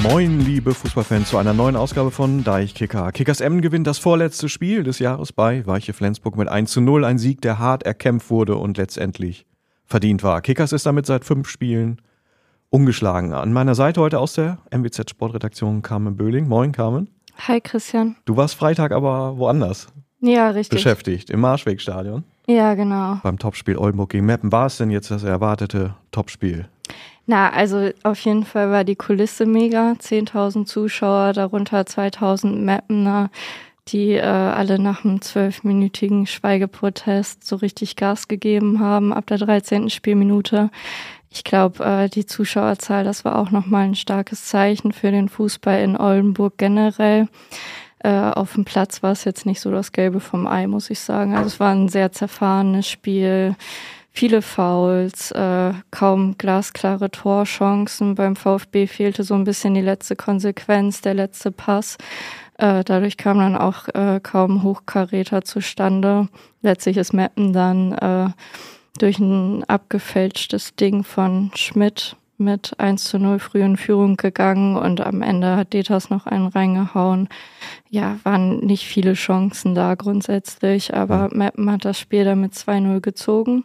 Moin, liebe Fußballfans, zu einer neuen Ausgabe von Deichkicker. Kickers Emmen gewinnt das vorletzte Spiel des Jahres bei Weiche Flensburg mit 1:0. Ein Sieg, der hart erkämpft wurde und letztendlich verdient war. Kickers ist damit seit 5 Spielen ungeschlagen. An meiner Seite heute aus der MWZ Sportredaktion Carmen Böhling. Moin, Carmen. Hi, Christian. Du warst Freitag aber woanders. Ja, richtig. Beschäftigt, im Marschwegstadion. Ja, genau. Beim Topspiel Oldenburg gegen Meppen. War es denn jetzt das erwartete Topspiel? Na, also auf jeden Fall war die Kulisse mega. 10.000 Zuschauer, darunter 2.000 Meppener, die alle nach einem 12-minütigen Schweigeprotest so richtig Gas gegeben haben ab der 13. Spielminute. Ich glaube, die Zuschauerzahl, das war auch nochmal ein starkes Zeichen für den Fußball in Oldenburg generell. Auf dem Platz war es jetzt nicht so das Gelbe vom Ei, muss ich sagen. Also es war ein sehr zerfahrenes Spiel. Viele Fouls, kaum glasklare Torchancen. Beim VfB fehlte so ein bisschen die letzte Konsequenz, der letzte Pass. Dadurch kam dann auch kaum Hochkaräter zustande. Letztlich ist Meppen dann durch ein abgefälschtes Ding von Schmidt mit 1:0 früh in Führung gegangen und am Ende hat Detas noch einen reingehauen. Ja, waren nicht viele Chancen da grundsätzlich, aber Meppen hat das Spiel dann mit 2:0 gezogen.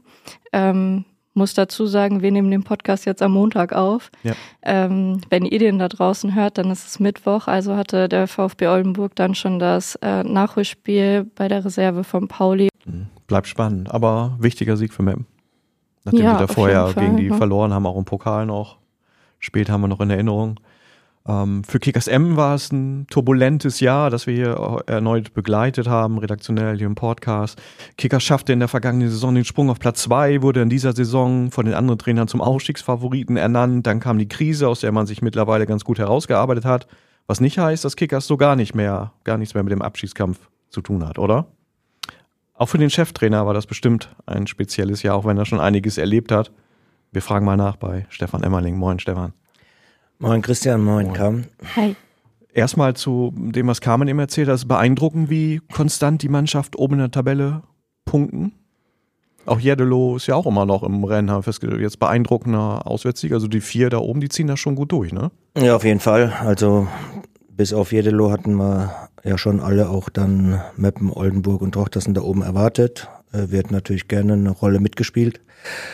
Muss dazu sagen, wir nehmen den Podcast jetzt am Montag auf. Ja. Wenn ihr den da draußen hört, dann ist es Mittwoch, also hatte der VfB Oldenburg dann schon das Nachholspiel bei der Reserve von Pauli. Bleibt spannend, aber wichtiger Sieg für Meppen. Nachdem wir da vorher gegen die verloren haben, auch im Pokal noch. Später haben wir noch in Erinnerung. Für Kickers Emmen war es ein turbulentes Jahr, das wir hier erneut begleitet haben, redaktionell hier im Podcast. Kickers schaffte in der vergangenen Saison den Sprung auf Platz 2, wurde in dieser Saison von den anderen Trainern zum Aufstiegsfavoriten ernannt. Dann kam die Krise, aus der man sich mittlerweile ganz gut herausgearbeitet hat. Was nicht heißt, dass Kickers so gar nichts mehr mit dem Abstiegskampf zu tun hat, oder? Auch für den Cheftrainer war das bestimmt ein spezielles Jahr, auch wenn er schon einiges erlebt hat. Wir fragen mal nach bei Stefan Emmerling. Moin, Stefan. Moin, Christian. Moin, Carmen. Hi. Erstmal zu dem, was Carmen eben erzählt hat. Es ist beeindruckend, wie konstant die Mannschaft oben in der Tabelle punkten. Auch Jeddelo ist ja auch immer noch im Rennen, haben festgestellt. Jetzt beeindruckender Auswärtssieg. Also die 4 da oben, die ziehen das schon gut durch, ne? Ja, auf jeden Fall. Also bis auf Jeddelo hatten wir ja schon alle auch dann Meppen, Oldenburg und Trochtersen da oben erwartet. Wird natürlich gerne eine Rolle mitgespielt.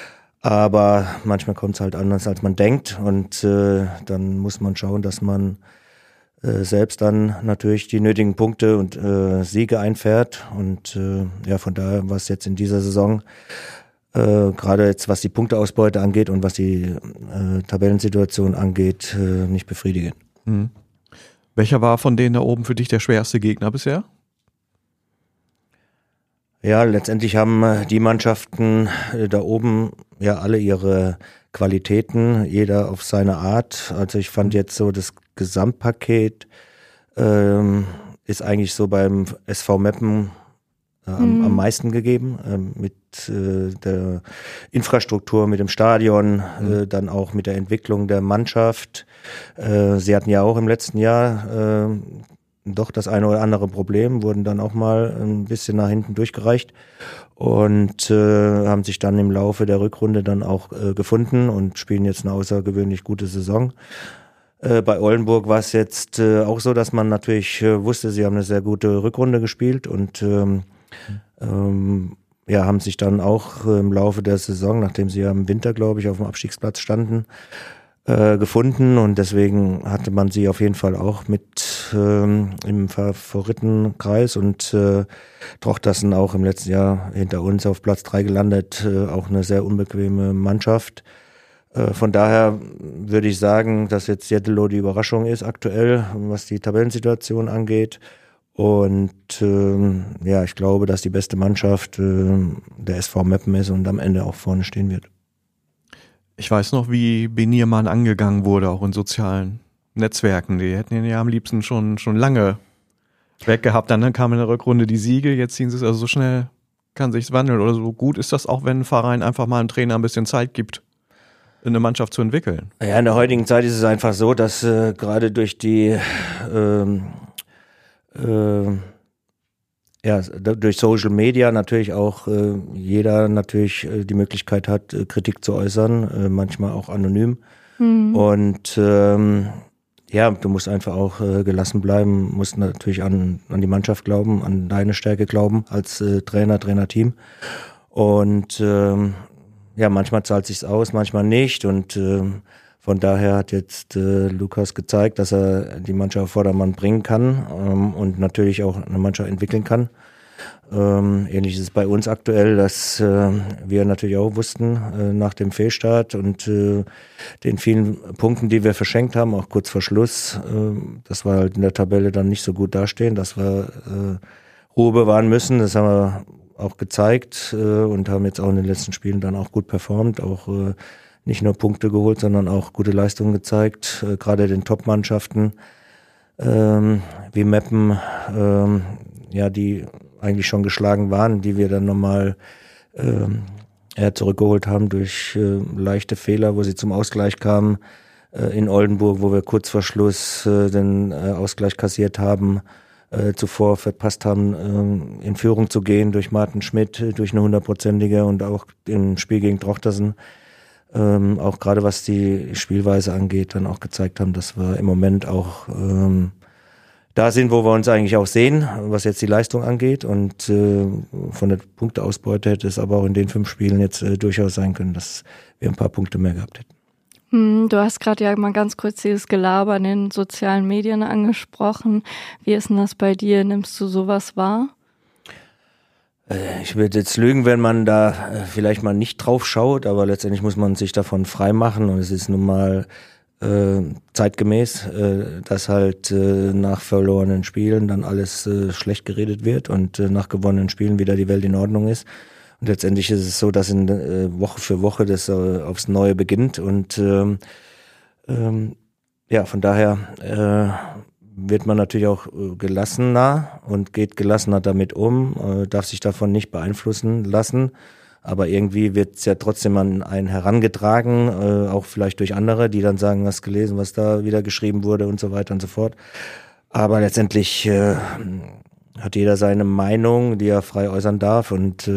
Aber manchmal kommt es halt anders, als man denkt. Und dann muss man schauen, dass man selbst dann natürlich die nötigen Punkte und Siege einfährt. Und ja, von daher war es jetzt in dieser Saison, gerade jetzt was die Punkteausbeute angeht und was die Tabellensituation angeht, nicht befriedigend. Mhm. Welcher war von denen da oben für dich der schwerste Gegner bisher? Ja, letztendlich haben die Mannschaften da oben ja alle ihre Qualitäten, jeder auf seine Art. Also ich fand jetzt so das Gesamtpaket ist eigentlich so beim SV Meppen am meisten gegeben, mit der Infrastruktur, mit dem Stadion, dann auch mit der Entwicklung der Mannschaft. Sie hatten ja auch im letzten Jahr doch das eine oder andere Problem, wurden dann auch mal ein bisschen nach hinten durchgereicht und haben sich dann im Laufe der Rückrunde dann auch gefunden und spielen jetzt eine außergewöhnlich gute Saison. Bei Oldenburg war es jetzt auch so, dass man natürlich wusste, sie haben eine sehr gute Rückrunde gespielt und ja, haben sich dann auch im Laufe der Saison, nachdem sie ja im Winter, glaube ich, auf dem Abstiegsplatz standen, gefunden und deswegen hatte man sie auf jeden Fall auch mit im Favoritenkreis und Trochtersen auch im letzten Jahr hinter uns auf Platz 3 gelandet, auch eine sehr unbequeme Mannschaft. Von daher würde ich sagen, dass jetzt Jeddelo die Überraschung ist aktuell, was die Tabellensituation angeht. Und ja, ich glaube, dass die beste Mannschaft der SV Meppen ist und am Ende auch vorne stehen wird. Ich weiß noch, wie Beniermann angegangen wurde, auch in sozialen Netzwerken. Die hätten ihn ja am liebsten schon lange weggehabt. Dann kam in der Rückrunde die Siege, jetzt ziehen sie es, also so schnell kann sich's wandeln. Oder so gut ist das auch, wenn ein Verein einfach mal einem Trainer ein bisschen Zeit gibt, eine Mannschaft zu entwickeln. Ja, in der heutigen Zeit ist es einfach so, dass gerade durch die durch Social Media natürlich auch jeder natürlich die Möglichkeit hat, Kritik zu äußern, manchmal auch anonym. Und Ja, du musst einfach auch gelassen bleiben, musst natürlich an die Mannschaft glauben, an deine Stärke glauben als Trainerteam. Und manchmal zahlt sich's aus, manchmal nicht. Und von daher hat jetzt Lukas gezeigt, dass er die Mannschaft auf Vordermann bringen kann und natürlich auch eine Mannschaft entwickeln kann. Ähnlich ist es bei uns aktuell, dass wir natürlich auch wussten nach dem Fehlstart und den vielen Punkten, die wir verschenkt haben, auch kurz vor Schluss, dass wir halt in der Tabelle dann nicht so gut dastehen, dass wir Ruhe bewahren müssen. Das haben wir auch gezeigt und haben jetzt auch in den letzten Spielen dann auch gut performt, auch nicht nur Punkte geholt, sondern auch gute Leistungen gezeigt, gerade den Top-Mannschaften wie Meppen, die eigentlich schon geschlagen waren, die wir dann nochmal zurückgeholt haben durch leichte Fehler, wo sie zum Ausgleich kamen. In Oldenburg, wo wir kurz vor Schluss den Ausgleich kassiert haben, zuvor verpasst haben, in Führung zu gehen durch Martin Schmidt, durch eine 100%ige und auch im Spiel gegen Trochtersen, auch gerade was die Spielweise angeht, dann auch gezeigt haben, dass wir im Moment auch da sind, wo wir uns eigentlich auch sehen, was jetzt die Leistung angeht. Und von der Punkteausbeute hätte es aber auch in den 5 Spielen jetzt durchaus sein können, dass wir ein paar Punkte mehr gehabt hätten. Du hast gerade ja mal ganz kurz dieses Gelaber in den sozialen Medien angesprochen. Wie ist denn das bei dir? Nimmst du sowas wahr? Ich würde jetzt lügen, wenn man da vielleicht mal nicht drauf schaut, aber letztendlich muss man sich davon frei machen. Und es ist nun mal zeitgemäß, dass halt nach verlorenen Spielen dann alles schlecht geredet wird und nach gewonnenen Spielen wieder die Welt in Ordnung ist. Und letztendlich ist es so, dass in Woche für Woche das aufs Neue beginnt und von daher wird man natürlich auch gelassener und geht gelassener damit darf sich davon nicht beeinflussen lassen. Aber irgendwie wird es ja trotzdem an einen herangetragen, auch vielleicht durch andere, die dann sagen, hast gelesen, was da wieder geschrieben wurde und so weiter und so fort. Aber letztendlich hat jeder seine Meinung, die er frei äußern darf und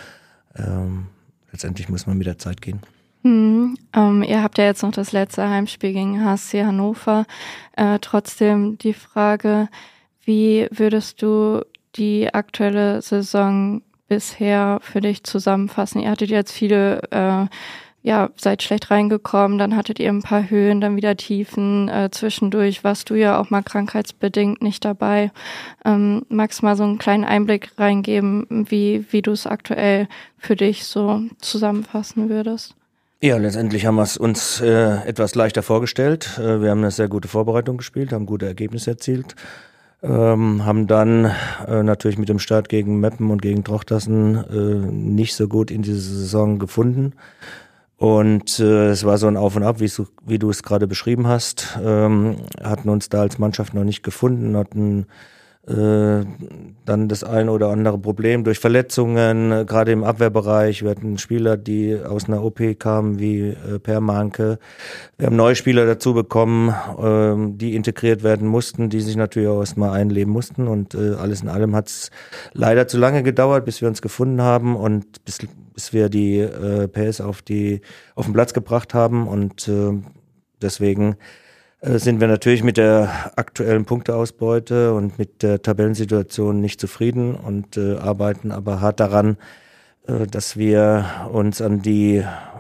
letztendlich muss man mit der Zeit gehen. Ihr habt ja jetzt noch das letzte Heimspiel gegen HSC Hannover. Trotzdem die Frage, wie würdest du die aktuelle Saison bisher für dich zusammenfassen? Ihr hattet jetzt viele, seid schlecht reingekommen, dann hattet ihr ein paar Höhen, dann wieder Tiefen, zwischendurch warst du ja auch mal krankheitsbedingt nicht dabei. Magst du mal so einen kleinen Einblick reingeben, wie du es aktuell für dich so zusammenfassen würdest? Ja, letztendlich haben wir es uns etwas leichter vorgestellt. Wir haben eine sehr gute Vorbereitung gespielt, haben gute Ergebnisse erzielt. Haben dann natürlich mit dem Start gegen Meppen und gegen Trochtersen nicht so gut in diese Saison gefunden. Und es war so ein Auf und Ab, wie du es gerade beschrieben hast. Hatten uns da als Mannschaft noch nicht gefunden, hatten dann das ein oder andere Problem durch Verletzungen, gerade im Abwehrbereich. Wir hatten Spieler, die aus einer OP kamen, wie Per Manke. Wir haben neue Spieler dazu bekommen, die integriert werden mussten, die sich natürlich auch erstmal einleben mussten. Und alles in allem hat es leider zu lange gedauert, bis wir uns gefunden haben und bis wir die PS auf den Platz gebracht haben. Und deswegen sind wir natürlich mit der aktuellen Punkteausbeute und mit der Tabellensituation nicht zufrieden und arbeiten aber hart daran, dass wir uns an die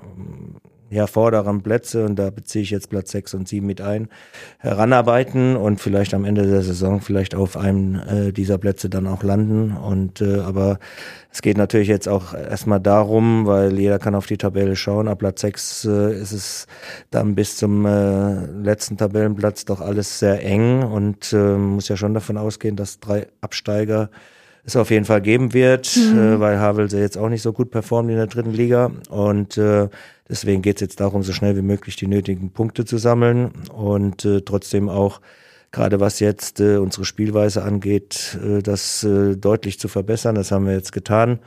vorderen Plätze, und da beziehe ich jetzt Platz 6 und 7 mit ein, heranarbeiten und vielleicht am Ende der Saison vielleicht auf einem dieser Plätze dann auch landen. Und aber es geht natürlich jetzt auch erstmal darum, weil jeder kann auf die Tabelle schauen, ab Platz 6 ist es dann bis zum letzten Tabellenplatz doch alles sehr eng und muss ja schon davon ausgehen, dass 3 Absteiger es auf jeden Fall geben wird, weil Havelse jetzt auch nicht so gut performt in der 3. Liga und deswegen geht es jetzt darum, so schnell wie möglich die nötigen Punkte zu sammeln und trotzdem auch, gerade was jetzt unsere Spielweise angeht, das deutlich zu verbessern. Das haben wir jetzt getan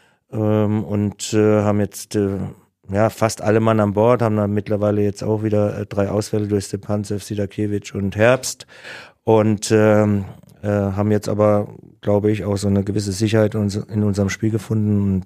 und haben jetzt fast alle Mann an Bord, haben dann mittlerweile jetzt auch wieder 3 Ausfälle durch Stepanzev, Sidakiewicz und Herbst und haben jetzt aber, glaube ich, auch so eine gewisse Sicherheit in unserem Spiel gefunden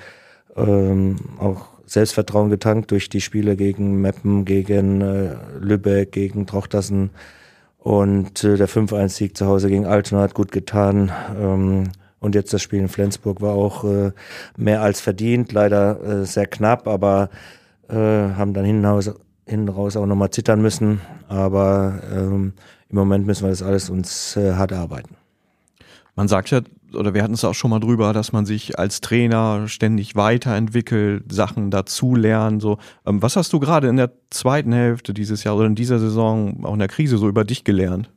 und auch Selbstvertrauen getankt durch die Spiele gegen Meppen, gegen Lübeck, gegen Trochtersen, Und der 5-1-Sieg zu Hause gegen Altona hat gut getan. Und jetzt das Spiel in Flensburg war auch mehr als verdient, leider sehr knapp, aber haben dann hinten raus auch nochmal zittern müssen. Aber im Moment müssen wir das alles uns hart erarbeiten. Man sagt ja, oder wir hatten es auch schon mal drüber, dass man sich als Trainer ständig weiterentwickelt, Sachen dazulernen. So. Was hast du gerade in der zweiten Hälfte dieses Jahr oder in dieser Saison, auch in der Krise, so über dich gelernt?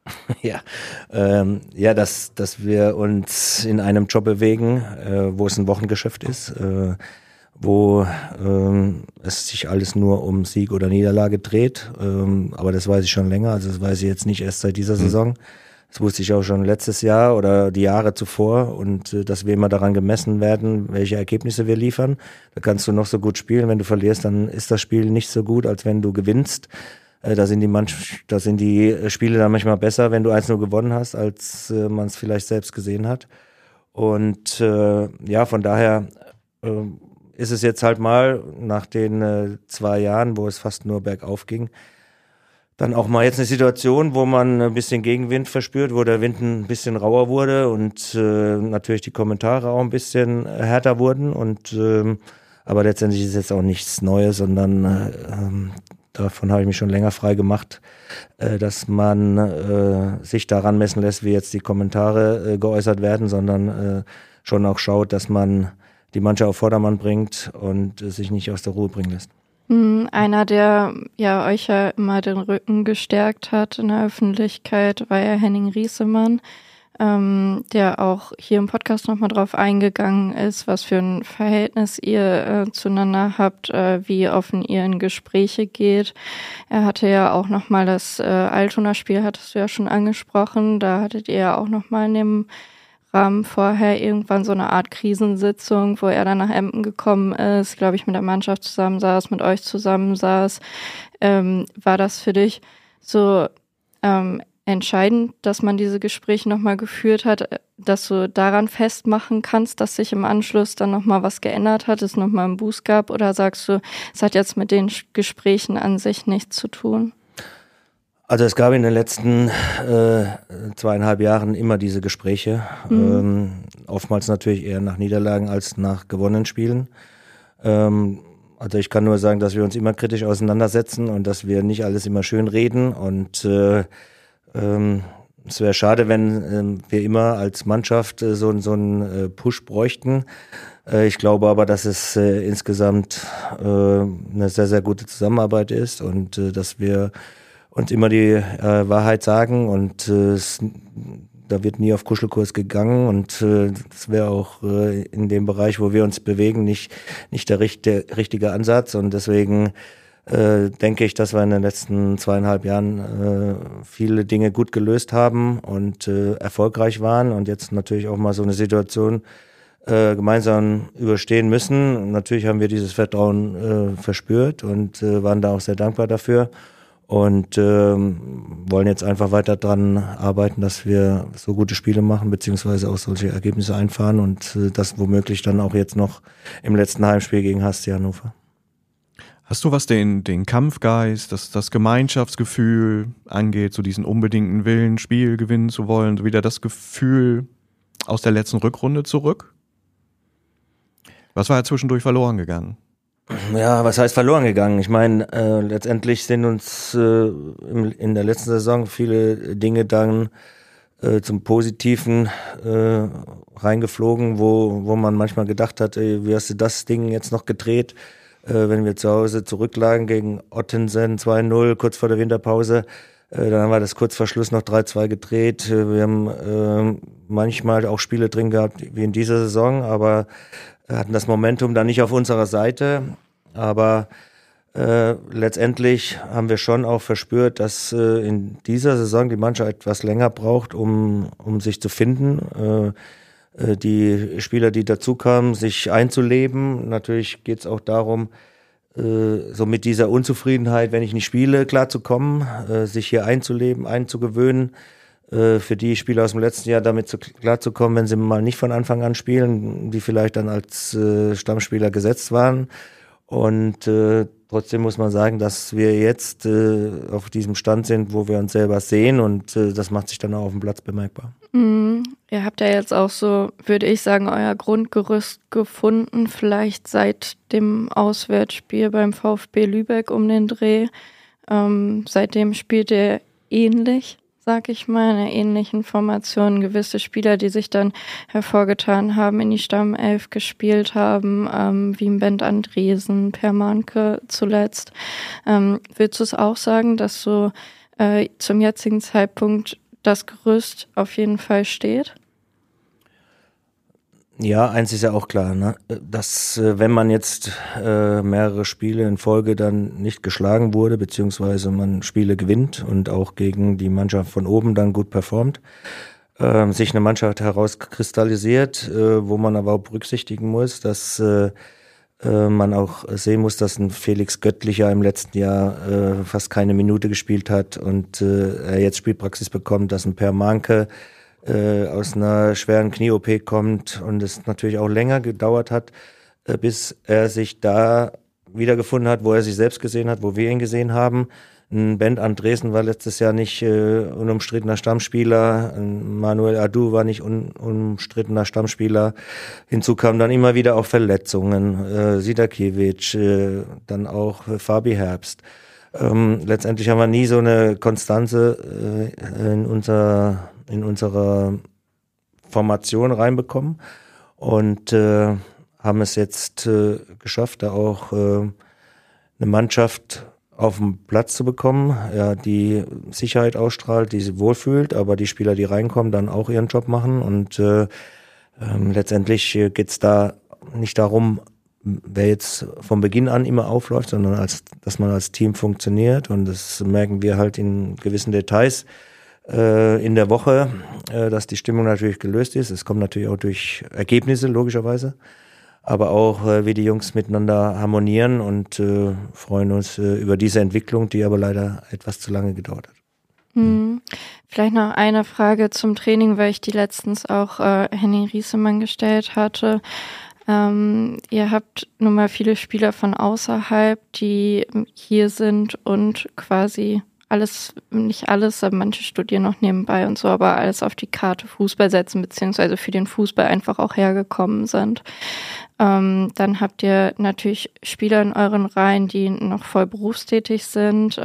Ja, dass wir uns in einem Job bewegen, wo es ein Wochengeschäft ist, wo es sich alles nur um Sieg oder Niederlage dreht. Aber das weiß ich schon länger, also das weiß ich jetzt nicht erst seit dieser Saison. Das wusste ich auch schon letztes Jahr oder die Jahre zuvor und dass wir immer daran gemessen werden, welche Ergebnisse wir liefern. Da kannst du noch so gut spielen, wenn du verlierst, dann ist das Spiel nicht so gut, als wenn du gewinnst. Da sind die Spiele dann manchmal besser, wenn du 1-0 gewonnen hast, als man es vielleicht selbst gesehen hat. Und von daher ist es jetzt halt mal nach den 2 Jahren, wo es fast nur bergauf ging, dann auch mal jetzt eine Situation, wo man ein bisschen Gegenwind verspürt, wo der Wind ein bisschen rauer wurde und natürlich die Kommentare auch ein bisschen härter wurden. Aber letztendlich ist es jetzt auch nichts Neues, sondern davon habe ich mich schon länger frei gemacht, dass man sich daran messen lässt, wie jetzt die Kommentare geäußert werden, sondern schon auch schaut, dass man die Mannschaft auf Vordermann bringt und sich nicht aus der Ruhe bringen lässt. Einer, der euch ja immer den Rücken gestärkt hat in der Öffentlichkeit, war ja Henning Riesemann, der auch hier im Podcast nochmal drauf eingegangen ist, was für ein Verhältnis ihr zueinander habt, wie offen ihr in Gespräche geht. Er hatte ja auch nochmal das Altona-Spiel, hattest du ja schon angesprochen, da hattet ihr ja auch nochmal in dem Rahmen vorher irgendwann so eine Art Krisensitzung, wo er dann nach Emden gekommen ist, glaube ich, mit der Mannschaft zusammensaß, mit euch zusammensaß. War das für dich so entscheidend, dass man diese Gespräche nochmal geführt hat, dass du daran festmachen kannst, dass sich im Anschluss dann nochmal was geändert hat, es nochmal einen Boost gab, oder sagst du, es hat jetzt mit den Gesprächen an sich nichts zu tun? Also es gab in den letzten 2,5 Jahren immer diese Gespräche, oftmals natürlich eher nach Niederlagen als nach gewonnenen Spielen. Also ich kann nur sagen, dass wir uns immer kritisch auseinandersetzen und dass wir nicht alles immer schön reden und es wäre schade, wenn wir immer als Mannschaft so einen Push bräuchten. Ich glaube aber, dass es insgesamt eine sehr, sehr gute Zusammenarbeit ist und dass wir uns immer die Wahrheit sagen und da wird nie auf Kuschelkurs gegangen und das wäre auch in dem Bereich, wo wir uns bewegen, nicht der richtige Ansatz und deswegen denke ich, dass wir in den letzten 2,5 Jahren viele Dinge gut gelöst haben und erfolgreich waren und jetzt natürlich auch mal so eine Situation gemeinsam überstehen müssen. Und natürlich haben wir dieses Vertrauen verspürt und waren da auch sehr dankbar dafür. Und wollen jetzt einfach weiter dran arbeiten, dass wir so gute Spiele machen, beziehungsweise auch solche Ergebnisse einfahren und das womöglich dann auch jetzt noch im letzten Heimspiel gegen HSC Hannover. Hast du, was den Kampfgeist, das Gemeinschaftsgefühl angeht, so diesen unbedingten Willen, Spiel gewinnen zu wollen, so wieder das Gefühl aus der letzten Rückrunde zurück? Was war ja zwischendurch verloren gegangen? Ja, was heißt verloren gegangen? Ich meine, letztendlich sind uns in der letzten Saison viele Dinge dann zum Positiven reingeflogen, wo man manchmal gedacht hat, ey, wie hast du das Ding jetzt noch gedreht? Wenn wir zu Hause zurücklagen gegen Ottensen 2-0, kurz vor der Winterpause, dann haben wir das kurz vor Schluss noch 3-2 gedreht. Wir haben manchmal auch Spiele drin gehabt, wie in dieser Saison, aber hatten das Momentum dann nicht auf unserer Seite, aber letztendlich haben wir schon auch verspürt, dass in dieser Saison die Mannschaft etwas länger braucht, um sich zu finden. Die Spieler, die dazukamen, sich einzuleben. Natürlich geht es auch darum, so mit dieser Unzufriedenheit, wenn ich nicht spiele, klarzukommen, sich hier einzuleben, einzugewöhnen. Für die Spieler aus dem letzten Jahr damit klarzukommen, wenn sie mal nicht von Anfang an spielen, die vielleicht dann als Stammspieler gesetzt waren. Und trotzdem muss man sagen, dass wir jetzt auf diesem Stand sind, wo wir uns selber sehen und das macht sich dann auch auf dem Platz bemerkbar. Ihr habt ja jetzt auch so, würde ich sagen, euer Grundgerüst gefunden, vielleicht seit dem Auswärtsspiel beim VfB Lübeck um den Dreh. Seitdem spielt ihr ähnlich, sag ich mal, in einer ähnlichen Formation. Gewisse Spieler, die sich dann hervorgetan haben, in die Stammelf gespielt haben, wie ein Bent Andresen, Per Mahnke zuletzt. Würdest du es auch sagen, dass so zum jetzigen Zeitpunkt das Gerüst auf jeden Fall steht? Ja, eins ist ja auch klar, ne? Dass wenn man jetzt mehrere Spiele in Folge dann nicht geschlagen wurde, beziehungsweise man Spiele gewinnt und auch gegen die Mannschaft von oben dann gut performt, sich eine Mannschaft herauskristallisiert, wo man aber auch berücksichtigen muss, dass man auch sehen muss, dass ein Felix Göttlicher im letzten Jahr fast keine Minute gespielt hat und er jetzt Spielpraxis bekommt, dass ein Per Mahnke aus einer schweren Knie-OP kommt und es natürlich auch länger gedauert hat, bis er sich da wiedergefunden hat, wo er sich selbst gesehen hat, wo wir ihn gesehen haben. Ein Bent Andresen war letztes Jahr nicht unumstrittener Stammspieler, ein Manuel Adu war nicht unumstrittener Stammspieler. Hinzu kamen dann immer wieder auch Verletzungen, Sidakiewicz, dann auch Fabi Herbst. Letztendlich haben wir nie so eine Konstanze in unserer Formation reinbekommen und haben es jetzt geschafft, da auch eine Mannschaft auf den Platz zu bekommen, ja, die Sicherheit ausstrahlt, die sich wohlfühlt, aber die Spieler, die reinkommen, dann auch ihren Job machen und letztendlich geht's da nicht darum, wer jetzt von Beginn an immer aufläuft, sondern dass man als Team funktioniert und das merken wir halt in gewissen Details in der Woche, dass die Stimmung natürlich gelöst ist. Es kommt natürlich auch durch Ergebnisse, logischerweise. Aber auch, wie die Jungs miteinander harmonieren und freuen uns über diese Entwicklung, die aber leider etwas zu lange gedauert hat. Vielleicht noch eine Frage zum Training, weil ich die letztens auch Henning Riesemann gestellt hatte. Ihr habt nun mal viele Spieler von außerhalb, die hier sind und quasi nicht alles, aber manche studieren noch nebenbei und so, aber alles auf die Karte Fußball setzen, beziehungsweise für den Fußball einfach auch hergekommen sind. Dann habt ihr natürlich Spieler in euren Reihen, die noch voll berufstätig sind,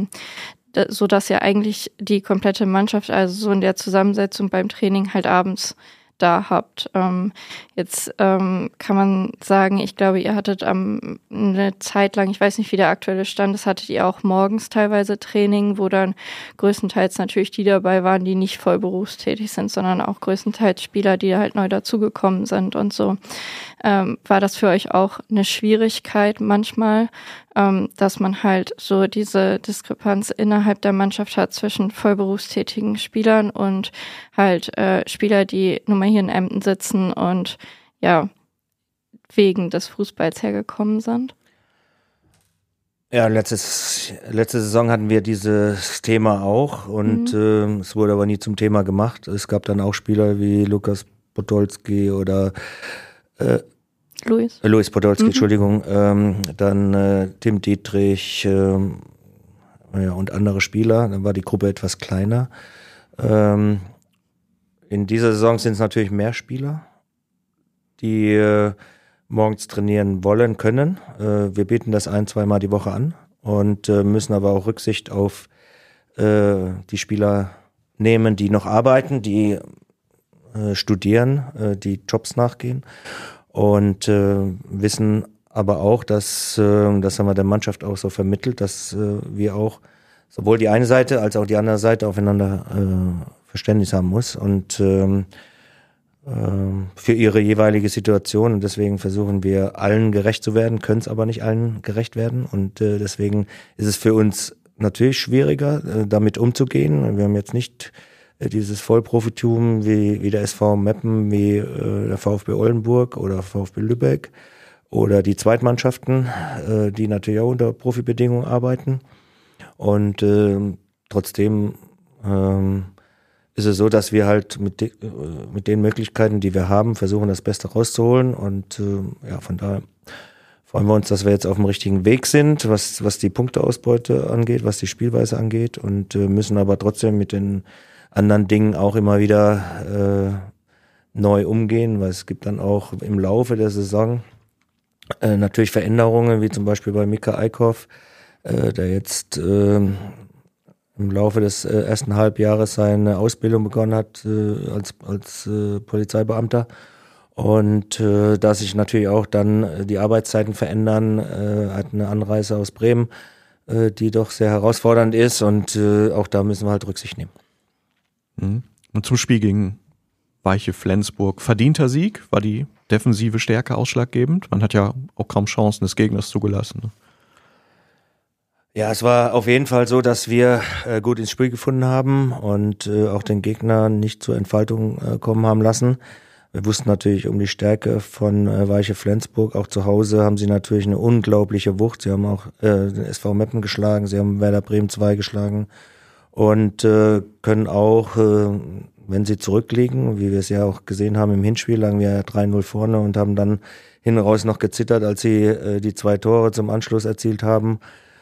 so dass ihr eigentlich die komplette Mannschaft, also so in der Zusammensetzung beim Training halt abends da habt. Jetzt kann man sagen, ich glaube, ihr hattet eine Zeit lang, ich weiß nicht, wie der aktuelle Stand ist, hattet ihr auch morgens teilweise Training, wo dann größtenteils natürlich die dabei waren, die nicht voll berufstätig sind, sondern auch größtenteils Spieler, die halt neu dazugekommen sind und so. War das für euch auch eine Schwierigkeit manchmal, dass man halt so diese Diskrepanz innerhalb der Mannschaft hat zwischen vollberufstätigen Spielern und halt Spieler, die nun mal hier in Emden sitzen und ja, wegen des Fußballs hergekommen sind? Ja, letzte Saison hatten wir dieses Thema auch und es wurde aber nie zum Thema gemacht. Es gab dann auch Spieler wie Lukas Podolski oder Luis Podolski, Entschuldigung, dann Tim Dietrich und andere Spieler. Dann war die Gruppe etwas kleiner. In dieser Saison sind es natürlich mehr Spieler, die morgens trainieren wollen, können. Wir bieten das 1-2 Mal die Woche an und müssen aber auch Rücksicht auf die Spieler nehmen, die noch arbeiten, die studieren, die Jobs nachgehen. Und wissen aber auch, das haben wir der Mannschaft auch so vermittelt, dass wir auch sowohl die eine Seite als auch die andere Seite aufeinander Verständnis haben muss und für ihre jeweilige Situation. Und deswegen versuchen wir allen gerecht zu werden, können es aber nicht allen gerecht werden. Und deswegen ist es für uns natürlich schwieriger, damit umzugehen. Wir haben jetzt nicht dieses Vollprofitum wie der SV Meppen, wie der VfB Oldenburg oder VfB Lübeck oder die Zweitmannschaften, die natürlich auch unter Profibedingungen arbeiten. Und trotzdem ist es so, dass wir halt mit den Möglichkeiten, die wir haben, versuchen, das Beste rauszuholen. Und von daher freuen wir uns, dass wir jetzt auf dem richtigen Weg sind, was die Punkteausbeute angeht, was die Spielweise angeht und müssen aber trotzdem mit den anderen Dingen auch immer wieder neu umgehen, weil es gibt dann auch im Laufe der Saison natürlich Veränderungen, wie zum Beispiel bei Mika Eickhoff, der jetzt im Laufe des ersten Halbjahres seine Ausbildung begonnen hat als Polizeibeamter. Und da sich natürlich auch dann die Arbeitszeiten verändern, hat eine Anreise aus Bremen, die doch sehr herausfordernd ist und auch da müssen wir halt Rücksicht nehmen. Und zum Spiel gegen Weiche Flensburg. Verdienter Sieg? War die defensive Stärke ausschlaggebend? Man hat ja auch kaum Chancen des Gegners zugelassen. Ne? Ja, es war auf jeden Fall so, dass wir gut ins Spiel gefunden haben und auch den Gegner nicht zur Entfaltung kommen haben lassen. Wir wussten natürlich um die Stärke von Weiche Flensburg. Auch zu Hause haben sie natürlich eine unglaubliche Wucht. Sie haben auch den SV Meppen geschlagen, sie haben Werder Bremen 2 geschlagen und können auch, wenn sie zurückliegen, wie wir es ja auch gesehen haben im Hinspiel, lagen wir ja 3-0 vorne und haben dann hinten raus noch gezittert, als sie die 2 Tore zum Anschluss erzielt haben.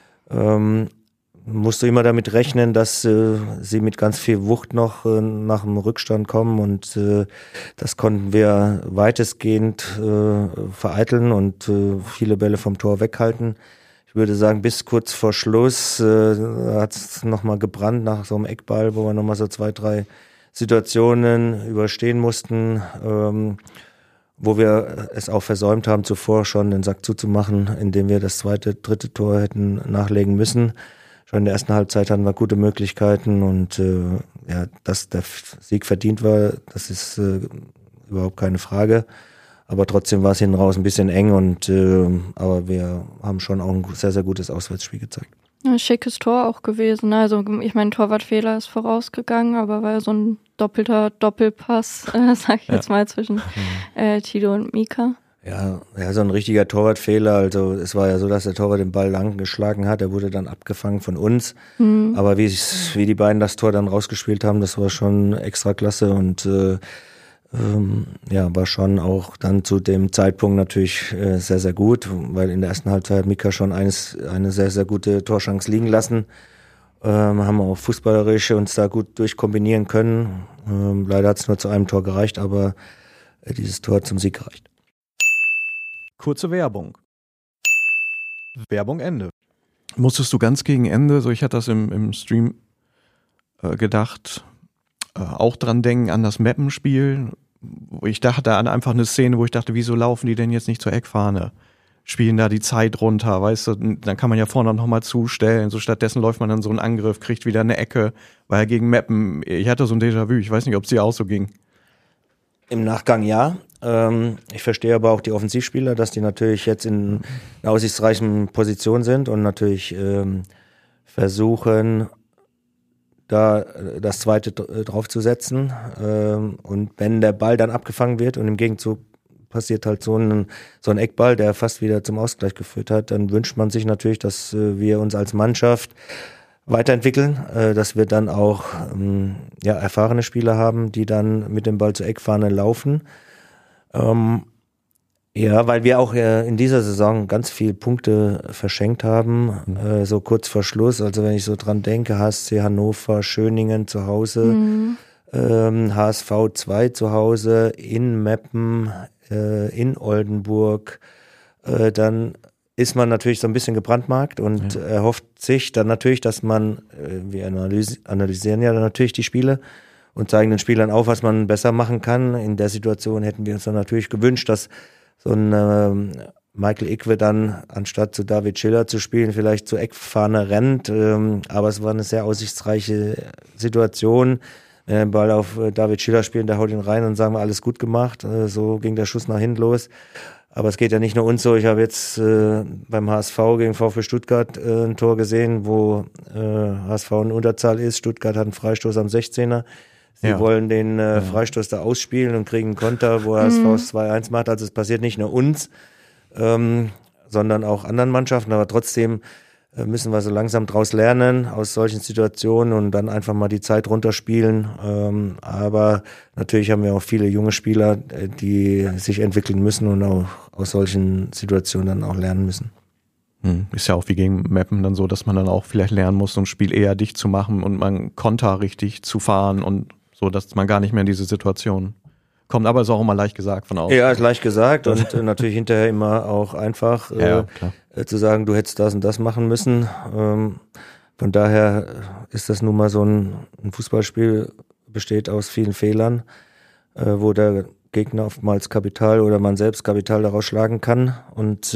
Musst du immer damit rechnen, dass sie mit ganz viel Wucht noch nach dem Rückstand kommen und das konnten wir weitestgehend vereiteln und viele Bälle vom Tor weghalten. Ich würde sagen, bis kurz vor Schluss hat es nochmal gebrannt nach so einem Eckball, wo wir nochmal so 2, 3 Situationen überstehen mussten, wo wir es auch versäumt haben, zuvor schon den Sack zuzumachen, indem wir das 2., 3. Tor hätten nachlegen müssen. Schon in der ersten Halbzeit hatten wir gute Möglichkeiten und dass der Sieg verdient war, das ist überhaupt keine Frage. Aber trotzdem war es hinten raus ein bisschen eng und aber wir haben schon auch ein sehr, sehr gutes Auswärtsspiel gezeigt. Ja, schickes Tor auch gewesen. Also ich meine, Torwartfehler ist vorausgegangen, aber war ja so ein doppelter Doppelpass, sag ich jetzt mal, zwischen Tilo und Mika. Ja, so ein richtiger Torwartfehler. Also es war ja so, dass der Torwart den Ball lang geschlagen hat. Er wurde dann abgefangen von uns. Aber wie die beiden das Tor dann rausgespielt haben, das war schon extra klasse und war schon auch dann zu dem Zeitpunkt natürlich sehr, sehr gut, weil in der ersten Halbzeit hat Mika schon eine sehr, sehr gute Torchance liegen lassen. Haben wir auch fußballerisch uns da gut durchkombinieren können. Leider hat es nur zu einem Tor gereicht, aber dieses Tor hat zum Sieg gereicht. Kurze Werbung. Werbung Ende. Musstest du ganz gegen Ende, so ich hatte das im Stream gedacht, auch dran denken an das Mappenspiel, wo ich dachte an einfach eine Szene, wo ich dachte, wieso laufen die denn jetzt nicht zur Eckfahne? Spielen da die Zeit runter, weißt du, dann kann man ja vorne nochmal zustellen, so stattdessen läuft man dann so einen Angriff, kriegt wieder eine Ecke, weil gegen Meppen, ich hatte so ein Déjà-vu, ich weiß nicht, ob es dir auch so ging. Im Nachgang ja. Ich verstehe aber auch die Offensivspieler, dass die natürlich jetzt in einer aussichtsreichen Position sind und natürlich versuchen, da das zweite draufzusetzen. Und wenn der Ball dann abgefangen wird und im Gegenzug passiert halt so ein Eckball, der fast wieder zum Ausgleich geführt hat, dann wünscht man sich natürlich, dass wir uns als Mannschaft weiterentwickeln, dass wir dann auch erfahrene Spieler haben, die dann mit dem Ball zur Eckfahne laufen. Weil wir auch in dieser Saison ganz viele Punkte verschenkt haben, so kurz vor Schluss. Also wenn ich so dran denke, HSC Hannover, Schöningen zu Hause, HSV 2 zu Hause, in Meppen, in Oldenburg, dann ist man natürlich so ein bisschen gebrandmarkt und erhofft sich dann natürlich, dass man, wir analysieren ja dann natürlich die Spiele und zeigen den Spielern auf, was man besser machen kann. In der Situation hätten wir uns dann natürlich gewünscht, dass so ein Michael Ickwe dann, anstatt zu David Schiller zu spielen, vielleicht zur Eckfahne rennt. Aber es war eine sehr aussichtsreiche Situation. Wenn wir den Ball auf David Schiller spielen, der haut ihn rein und sagen wir, alles gut gemacht. So ging der Schuss nach hinten los. Aber es geht ja nicht nur uns so. Ich habe jetzt beim HSV gegen VfB Stuttgart ein Tor gesehen, wo HSV in Unterzahl ist. Stuttgart hat einen Freistoß am 16er. Sie wollen den Freistoß da ausspielen und kriegen einen Konter, wo HSV 2-1 macht. Also es passiert nicht nur uns, sondern auch anderen Mannschaften. Aber trotzdem müssen wir so langsam draus lernen aus solchen Situationen und dann einfach mal die Zeit runterspielen. Aber natürlich haben wir auch viele junge Spieler, die sich entwickeln müssen und auch aus solchen Situationen dann auch lernen müssen. Ist ja auch wie gegen Meppen dann so, dass man dann auch vielleicht lernen muss, so ein Spiel eher dicht zu machen und man Konter richtig zu fahren und so, dass man gar nicht mehr in diese Situation kommt. Aber ist auch immer leicht gesagt von außen. Ja, ist leicht gesagt und natürlich hinterher immer auch einfach zu sagen, du hättest das und das machen müssen. Von daher ist das nun mal so ein Fußballspiel, besteht aus vielen Fehlern, wo der Gegner oftmals Kapital oder man selbst Kapital daraus schlagen kann. Und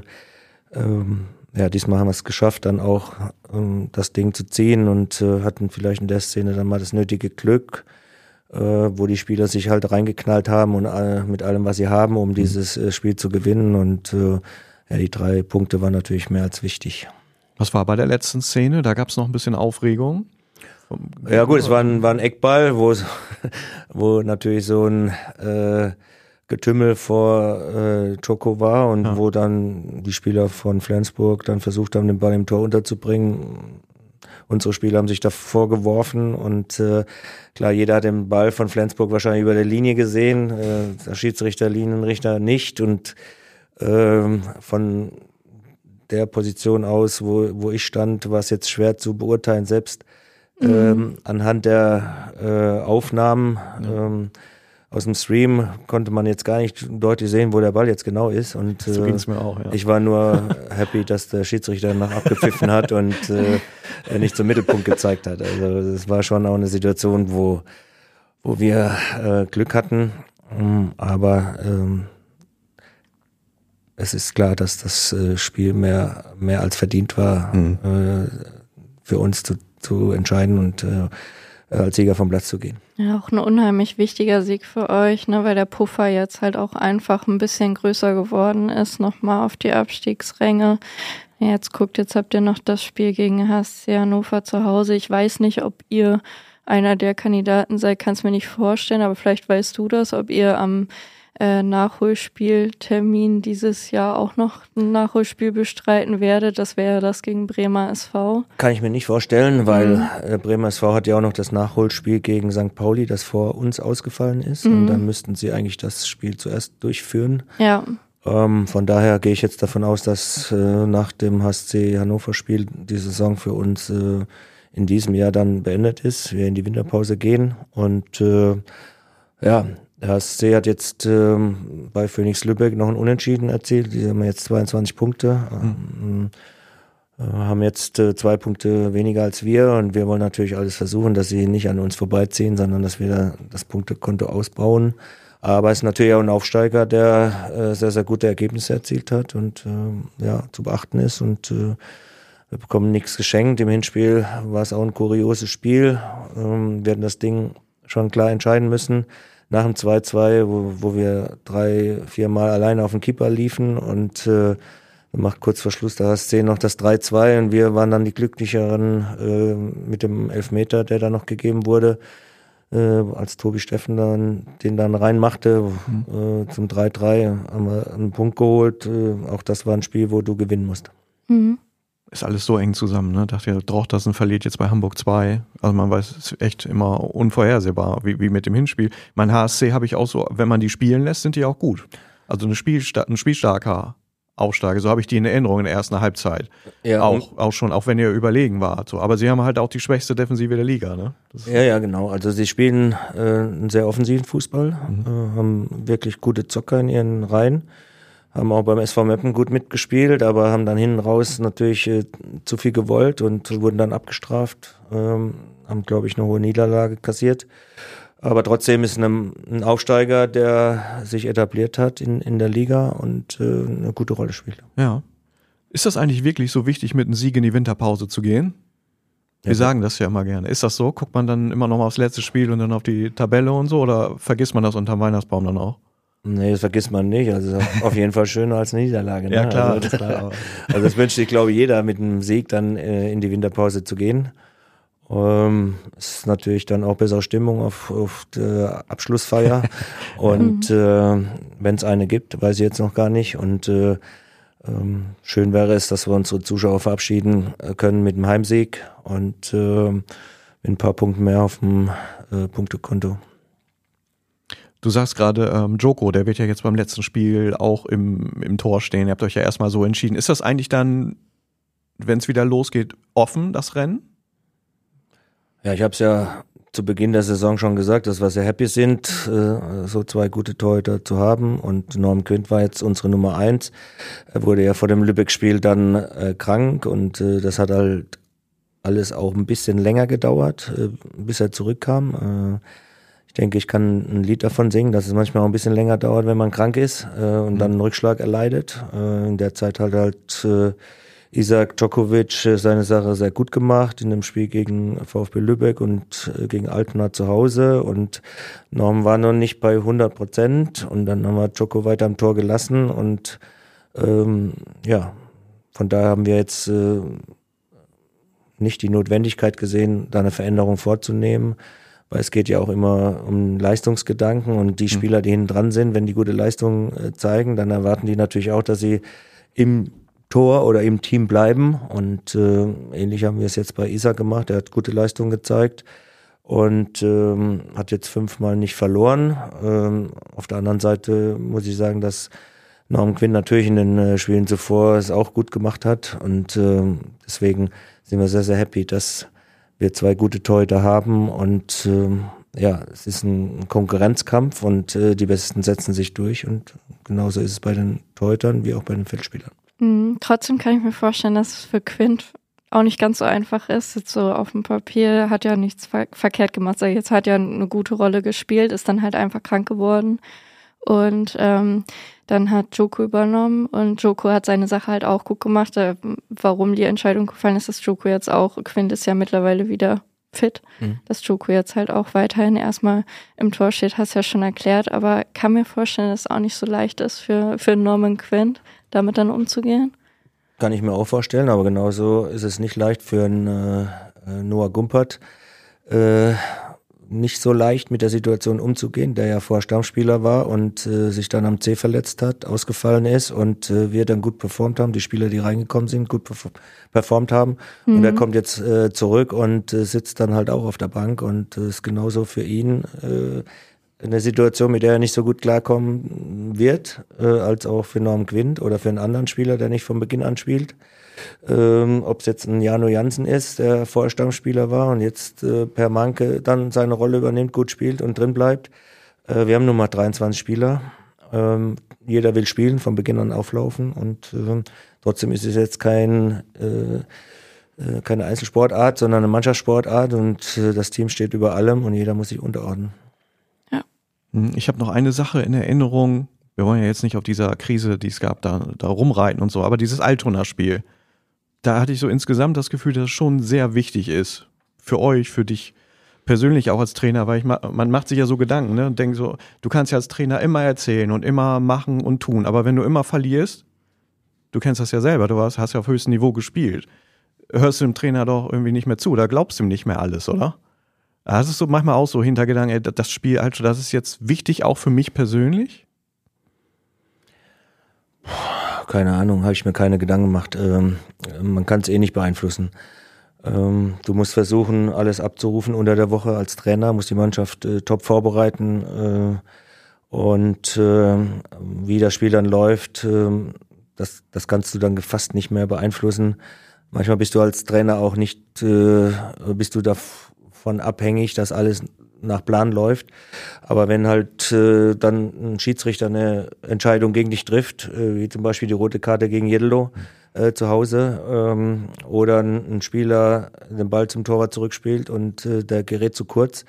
diesmal haben wir es geschafft, dann auch das Ding zu ziehen und hatten vielleicht in der Szene dann mal das nötige Glück, wo die Spieler sich halt reingeknallt haben und mit allem, was sie haben, um dieses Spiel zu gewinnen. Und die 3 Punkte waren natürlich mehr als wichtig. Was war bei der letzten Szene? Da gab es noch ein bisschen Aufregung. Ja gut, es war ein Eckball, wo natürlich so ein Getümmel vor Choco war und wo dann die Spieler von Flensburg dann versucht haben, den Ball im Tor unterzubringen. Unsere Spieler haben sich davor geworfen und klar, jeder hat den Ball von Flensburg wahrscheinlich über der Linie gesehen, der Schiedsrichter, Linienrichter nicht und von der Position aus, wo ich stand, war es jetzt schwer zu beurteilen, selbst anhand der Aufnahmen aus dem Stream konnte man jetzt gar nicht deutlich sehen, wo der Ball jetzt genau ist. Und so ging's mir auch, ja. Ich war nur happy, dass der Schiedsrichter danach abgepfiffen hat und nicht zum Mittelpunkt gezeigt hat. Also das war schon auch eine Situation, wo wir Glück hatten. Aber es ist klar, dass das Spiel mehr als verdient war, für uns zu entscheiden und als Sieger vom Platz zu gehen. Ja, auch ein unheimlich wichtiger Sieg für euch, ne, weil der Puffer jetzt halt auch einfach ein bisschen größer geworden ist, nochmal auf die Abstiegsränge. Jetzt habt ihr noch das Spiel gegen HSC Hannover zu Hause. Ich weiß nicht, ob ihr einer der Kandidaten seid, kann es mir nicht vorstellen, aber vielleicht weißt du das, ob ihr am Nachholspieltermin dieses Jahr auch noch ein Nachholspiel bestreiten werdet. Das wäre das gegen Bremer SV. Kann ich mir nicht vorstellen, weil Bremer SV hat ja auch noch das Nachholspiel gegen St. Pauli, das vor uns ausgefallen ist. Und dann müssten sie eigentlich das Spiel zuerst durchführen. Ja. Von daher gehe ich jetzt davon aus, dass nach dem HSC Hannover-Spiel die Saison für uns in diesem Jahr dann beendet ist. Wir in die Winterpause gehen und der HSC hat jetzt bei Phoenix Lübeck noch ein Unentschieden erzielt. Die haben jetzt 22 Punkte, haben jetzt 2 Punkte weniger als wir und wir wollen natürlich alles versuchen, dass sie nicht an uns vorbeiziehen, sondern dass wir das Punktekonto ausbauen. Aber es ist natürlich auch ein Aufsteiger, der sehr, sehr gute Ergebnisse erzielt hat und zu beachten ist und wir bekommen nichts geschenkt. Im Hinspiel war es auch ein kurioses Spiel. Wir werden das Ding schon klar entscheiden müssen. Nach dem 2-2, wo wir 3-4 Mal alleine auf den Keeper liefen und macht kurz vor Schluss der HSC noch das 3-2 und wir waren dann die Glücklicheren mit dem Elfmeter, der da noch gegeben wurde, als Tobi Steffen den dann reinmachte zum 3-3, haben wir einen Punkt geholt. Auch das war ein Spiel, wo du gewinnen musst. Mhm. Ist alles so eng zusammen, ne? Dachte ja, Drochtersen verliert jetzt bei Hamburg 2. Also man weiß, es ist echt immer unvorhersehbar, wie mit dem Hinspiel. Mein HSC habe ich auch so, wenn man die spielen lässt, sind die auch gut. Also ein spielstarker Aufsteiger, so habe ich die in Erinnerung in der ersten Halbzeit. Ja, auch schon, auch wenn ihr überlegen wart. So. Aber sie haben halt auch die schwächste Defensive der Liga, ne? Ja, genau. Also sie spielen einen sehr offensiven Fußball, haben wirklich gute Zocker in ihren Reihen. Haben auch beim SV Meppen gut mitgespielt, aber haben dann hinten raus natürlich zu viel gewollt und wurden dann abgestraft. Haben, glaube ich, eine hohe Niederlage kassiert. Aber trotzdem ist ein Aufsteiger, der sich etabliert hat in der Liga und eine gute Rolle spielt. Ja. Ist das eigentlich wirklich so wichtig, mit einem Sieg in die Winterpause zu gehen? Wir sagen das ja immer gerne. Ist das so? Guckt man dann immer noch mal aufs letzte Spiel und dann auf die Tabelle und so? Oder vergisst man das unterm Weihnachtsbaum dann auch? Nee, das vergisst man nicht. Also auf jeden Fall schöner als eine Niederlage. Ne? Ja, klar. Also das wünscht sich, glaube ich, jeder, mit einem Sieg dann in die Winterpause zu gehen. Es ist natürlich dann auch bessere Stimmung auf der Abschlussfeier. Und wenn es eine gibt, weiß ich jetzt noch gar nicht. Und Schön wäre es, dass wir unsere Zuschauer verabschieden können mit dem Heimsieg und mit ein paar Punkten mehr auf dem Punktekonto. Du sagst gerade, Joko, der wird ja jetzt beim letzten Spiel auch im Tor stehen. Ihr habt euch ja erstmal so entschieden. Ist das eigentlich dann, wenn es wieder losgeht, offen, das Rennen? Ja, ich habe es ja zu Beginn der Saison schon gesagt, dass wir sehr happy sind, so 2 gute Torhüter zu haben. Und Norm Quint war jetzt unsere Nummer 1. Er wurde ja vor dem Lübeck-Spiel dann krank und das hat halt alles auch ein bisschen länger gedauert, bis er zurückkam. Ich denke, ich kann ein Lied davon singen, dass es manchmal auch ein bisschen länger dauert, wenn man krank ist und dann einen Rückschlag erleidet. In der Zeit hat halt Isaac Djokovic seine Sache sehr gut gemacht in dem Spiel gegen VfB Lübeck und gegen Altona zu Hause und Norm war noch nicht bei 100% und dann haben wir Djoko weiter am Tor gelassen und ja, von daher haben wir jetzt nicht die Notwendigkeit gesehen, da eine Veränderung vorzunehmen. Weil es geht ja auch immer um Leistungsgedanken und die Spieler, die hinten dran sind, wenn die gute Leistung zeigen, dann erwarten die natürlich auch, dass sie im Tor oder im Team bleiben und ähnlich haben wir es jetzt bei Isaac gemacht, er hat gute Leistung gezeigt und hat jetzt 5-mal nicht verloren. Auf der anderen Seite muss ich sagen, dass Norm Quint natürlich in den Spielen zuvor es auch gut gemacht hat und deswegen sind wir sehr, sehr happy, dass wir 2 gute Torhüter haben und ja, es ist ein Konkurrenzkampf und die Besten setzen sich durch und genauso ist es bei den Torhütern wie auch bei den Feldspielern. Trotzdem kann ich mir vorstellen, dass es für Quint auch nicht ganz so einfach ist. Jetzt so auf dem Papier hat ja nichts verkehrt gemacht. Jetzt hat ja eine gute Rolle gespielt, ist dann halt einfach krank geworden und dann hat Djoko übernommen und Djoko hat seine Sache halt auch gut gemacht. Warum die Entscheidung gefallen ist, dass Djoko jetzt auch, Quint ist ja mittlerweile wieder fit, dass Djoko jetzt halt auch weiterhin erstmal im Tor steht, hast du ja schon erklärt, aber kann mir vorstellen, dass es auch nicht so leicht ist für Norman Quint, damit dann umzugehen. Kann ich mir auch vorstellen, aber genauso ist es nicht leicht für einen Noah Gumpert, nicht so leicht mit der Situation umzugehen, der ja vorher Stammspieler war und sich dann am C verletzt hat, ausgefallen ist und wir dann gut performt haben, die Spieler, die reingekommen sind, gut performt haben und er kommt jetzt zurück und sitzt dann halt auch auf der Bank und ist genauso für ihn eine Situation, mit der er nicht so gut klarkommen wird, als auch für Norm Quint oder für einen anderen Spieler, der nicht von Beginn an spielt. Ob es jetzt ein Jano Jansen ist, der vorher Stammspieler war und jetzt per Manke dann seine Rolle übernimmt, gut spielt und drin bleibt. Wir haben nun mal 23 Spieler. Jeder will spielen, von Beginn an auflaufen und trotzdem ist es jetzt keine Einzelsportart, sondern eine Mannschaftssportart und das Team steht über allem und jeder muss sich unterordnen. Ja. Ich habe noch eine Sache in Erinnerung. Wir wollen ja jetzt nicht auf dieser Krise, die es gab, da rumreiten und so, aber dieses Altona-Spiel, da hatte ich so insgesamt das Gefühl, dass es schon sehr wichtig ist. Für euch, für dich persönlich auch als Trainer, weil man macht sich ja so Gedanken, ne? Und denkt so, du kannst ja als Trainer immer erzählen und immer machen und tun, aber wenn du immer verlierst, du kennst das ja selber, du hast ja auf höchstem Niveau gespielt, hörst du dem Trainer doch irgendwie nicht mehr zu, oder glaubst du ihm nicht mehr alles, oder? Das ist so manchmal auch so Hintergedanken, das Spiel, also das ist jetzt wichtig auch für mich persönlich? Keine Ahnung, habe ich mir keine Gedanken gemacht. Man kann es nicht beeinflussen. Du musst versuchen, alles abzurufen unter der Woche als Trainer, musst die Mannschaft top vorbereiten und wie das Spiel dann läuft, das kannst du dann fast nicht mehr beeinflussen. Manchmal bist du als Trainer auch nicht, bist du davon abhängig, dass alles nach Plan läuft. Aber wenn halt dann ein Schiedsrichter eine Entscheidung gegen dich trifft, wie zum Beispiel die rote Karte gegen Jeddelo zu Hause, oder ein Spieler den Ball zum Torwart zurückspielt und der gerät zu kurz,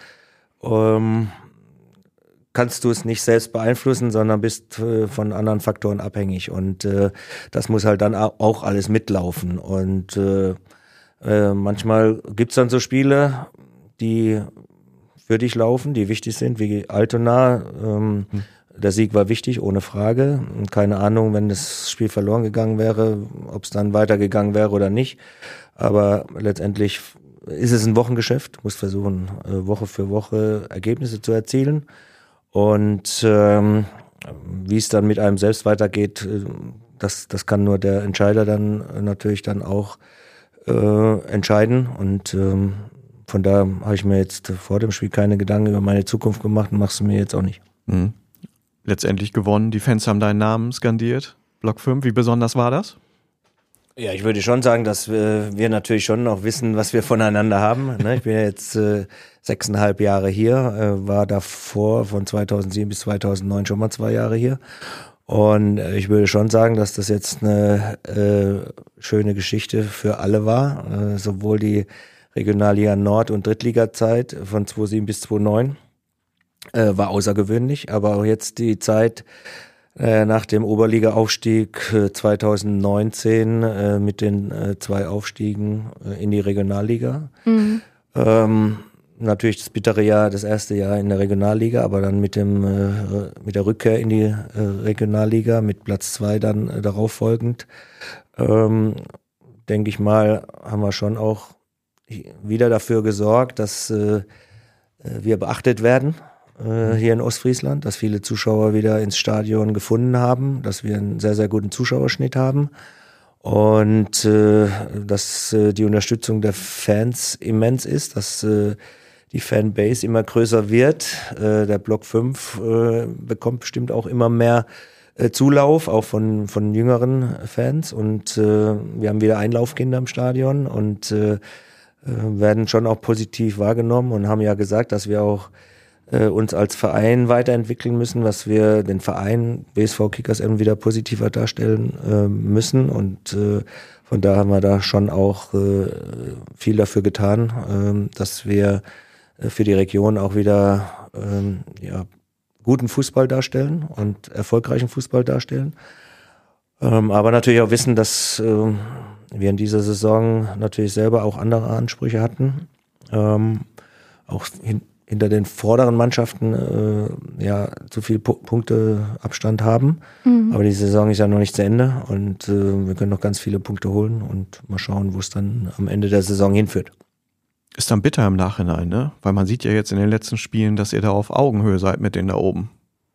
kannst du es nicht selbst beeinflussen, sondern bist von anderen Faktoren abhängig. Und das muss halt dann auch alles mitlaufen. Und manchmal gibt's dann so Spiele, die für dich laufen, die wichtig sind, wie Altona. Der Sieg war wichtig, ohne Frage. Keine Ahnung, wenn das Spiel verloren gegangen wäre, ob es dann weitergegangen wäre oder nicht. Aber letztendlich ist es ein Wochengeschäft. Du musst versuchen, Woche für Woche Ergebnisse zu erzielen. Und wie es dann mit einem selbst weitergeht, das kann nur der Entscheider dann natürlich dann auch entscheiden. Und von da habe ich mir jetzt vor dem Spiel keine Gedanken über meine Zukunft gemacht und machst du mir jetzt auch nicht. Mhm. Letztendlich gewonnen. Die Fans haben deinen Namen skandiert. Block 5, wie besonders war das? Ja, ich würde schon sagen, dass wir natürlich schon noch wissen, was wir voneinander haben. Ich bin ja jetzt 6,5 Jahre hier, war davor von 2007 bis 2009 schon mal 2 Jahre hier. Und ich würde schon sagen, dass das jetzt eine schöne Geschichte für alle war. Sowohl die Regionalliga Nord- und Drittliga-Zeit von 2007 bis 2009 war außergewöhnlich, aber auch jetzt die Zeit nach dem Oberliga-Aufstieg 2019 mit den 2 Aufstiegen in die Regionalliga. Mhm. Natürlich das bittere Jahr, das erste Jahr in der Regionalliga, aber dann mit der Rückkehr in die Regionalliga mit Platz 2 dann darauf folgend, denke ich mal, haben wir schon auch wieder dafür gesorgt, dass wir beachtet werden hier in Ostfriesland, dass viele Zuschauer wieder ins Stadion gefunden haben, dass wir einen sehr, sehr guten Zuschauerschnitt haben und dass die Unterstützung der Fans immens ist, dass die Fanbase immer größer wird. Der Block 5 bekommt bestimmt auch immer mehr Zulauf, auch von jüngeren Fans und wir haben wieder Einlaufkinder im Stadion und werden schon auch positiv wahrgenommen und haben ja gesagt, dass wir auch uns als Verein weiterentwickeln müssen, dass wir den Verein BSV Kickers Emden wieder positiver darstellen müssen und von daher haben wir da schon auch viel dafür getan, dass wir für die Region auch wieder guten Fußball darstellen und erfolgreichen Fußball darstellen. Aber natürlich auch wissen, dass wir in dieser Saison natürlich selber auch andere Ansprüche hatten. Auch hinter den vorderen Mannschaften zu viel Punkteabstand haben. Mhm. Aber die Saison ist ja noch nicht zu Ende und wir können noch ganz viele Punkte holen und mal schauen, wo es dann am Ende der Saison hinführt. Ist dann bitter im Nachhinein, ne? Weil man sieht ja jetzt in den letzten Spielen, dass ihr da auf Augenhöhe seid mit denen da oben.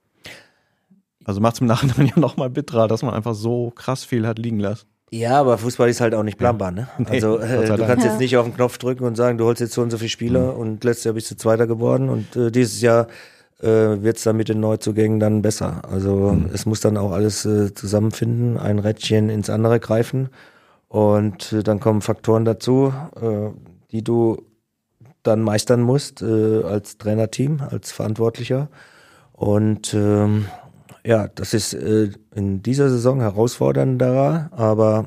Also macht es im Nachhinein ja nochmal bitterer, dass man einfach so krass viel hat liegen lassen. Ja, aber Fußball ist halt auch nicht planbar, ne? Nee, also du kannst jetzt nicht auf den Knopf drücken und sagen, du holst jetzt so und so viele Spieler und letztes Jahr bist du Zweiter geworden und dieses Jahr wird es dann mit den Neuzugängen dann besser. Also es muss dann auch alles zusammenfinden, ein Rädchen ins andere greifen und dann kommen Faktoren dazu, die du dann meistern musst als Trainerteam, als Verantwortlicher und das ist in dieser Saison herausfordernder, aber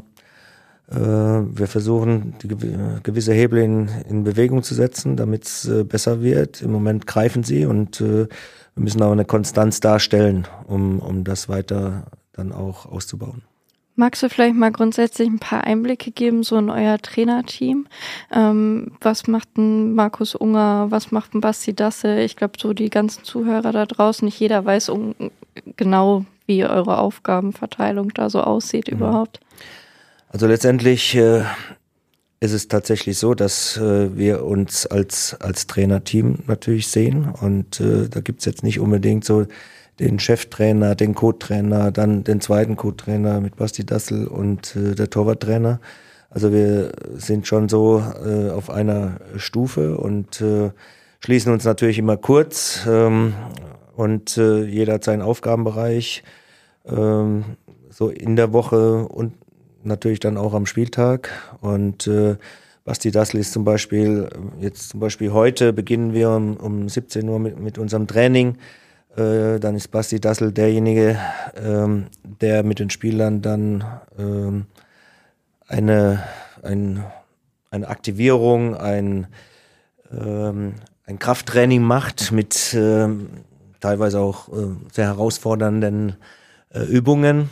wir versuchen, die gewisse Hebel in Bewegung zu setzen, damit es besser wird. Im Moment greifen sie und wir müssen auch eine Konstanz darstellen, um das weiter dann auch auszubauen. Magst du vielleicht mal grundsätzlich ein paar Einblicke geben, so in euer Trainerteam? Was macht ein Markus Unger, was macht ein Basti Dassel? Ich glaube, so die ganzen Zuhörer da draußen, nicht jeder weiß genau, wie eure Aufgabenverteilung da so aussieht überhaupt. Also letztendlich ist es tatsächlich so, dass wir uns als Trainerteam natürlich sehen und da gibt's jetzt nicht unbedingt so den Cheftrainer, den Co-Trainer, dann den zweiten Co-Trainer mit Basti Dassel und der Torwarttrainer. Also wir sind schon so auf einer Stufe und schließen uns natürlich immer kurz und jeder hat seinen Aufgabenbereich so in der Woche und natürlich dann auch am Spieltag und Basti Dassel ist zum Beispiel heute beginnen wir um 17 Uhr mit unserem Training. Dann ist Basti Dassel derjenige, der mit den Spielern dann eine Aktivierung, ein Krafttraining macht mit teilweise auch sehr herausfordernden Übungen.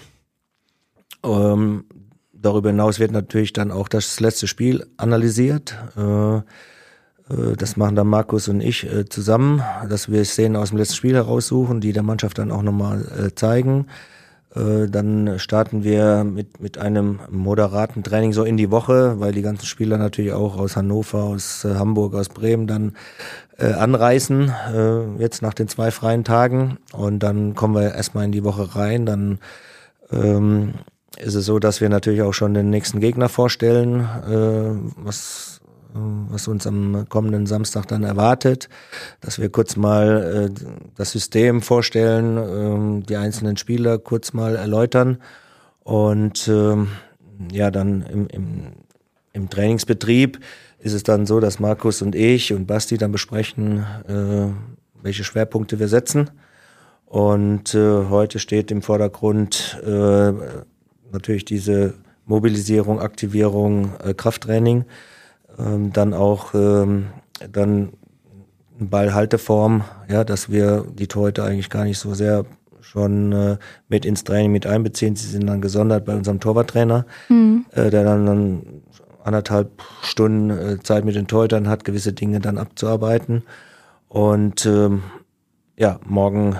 Darüber hinaus wird natürlich dann auch das letzte Spiel analysiert. Das machen dann Markus und ich zusammen, dass wir Szenen aus dem letzten Spiel heraussuchen, die der Mannschaft dann auch nochmal zeigen. Dann starten wir mit einem moderaten Training so in die Woche, weil die ganzen Spieler natürlich auch aus Hannover, aus Hamburg, aus Bremen dann anreisen, jetzt nach den 2 freien Tagen. Und dann kommen wir erstmal in die Woche rein, dann ist es so, dass wir natürlich auch schon den nächsten Gegner vorstellen, was uns am kommenden Samstag dann erwartet, dass wir kurz mal das System vorstellen, die einzelnen Spieler kurz mal erläutern und dann im Trainingsbetrieb ist es dann so, dass Markus und ich und Basti dann besprechen, welche Schwerpunkte wir setzen. Und heute steht im Vordergrund natürlich diese Mobilisierung, Aktivierung, Krafttraining. Dann auch dann Ballhalteform, ja, dass wir die Torhüter eigentlich gar nicht so sehr schon mit ins Training mit einbeziehen. Sie sind dann gesondert bei unserem Torwarttrainer, der dann 1,5 Stunden Zeit mit den Torhütern hat, gewisse Dinge dann abzuarbeiten. Und morgen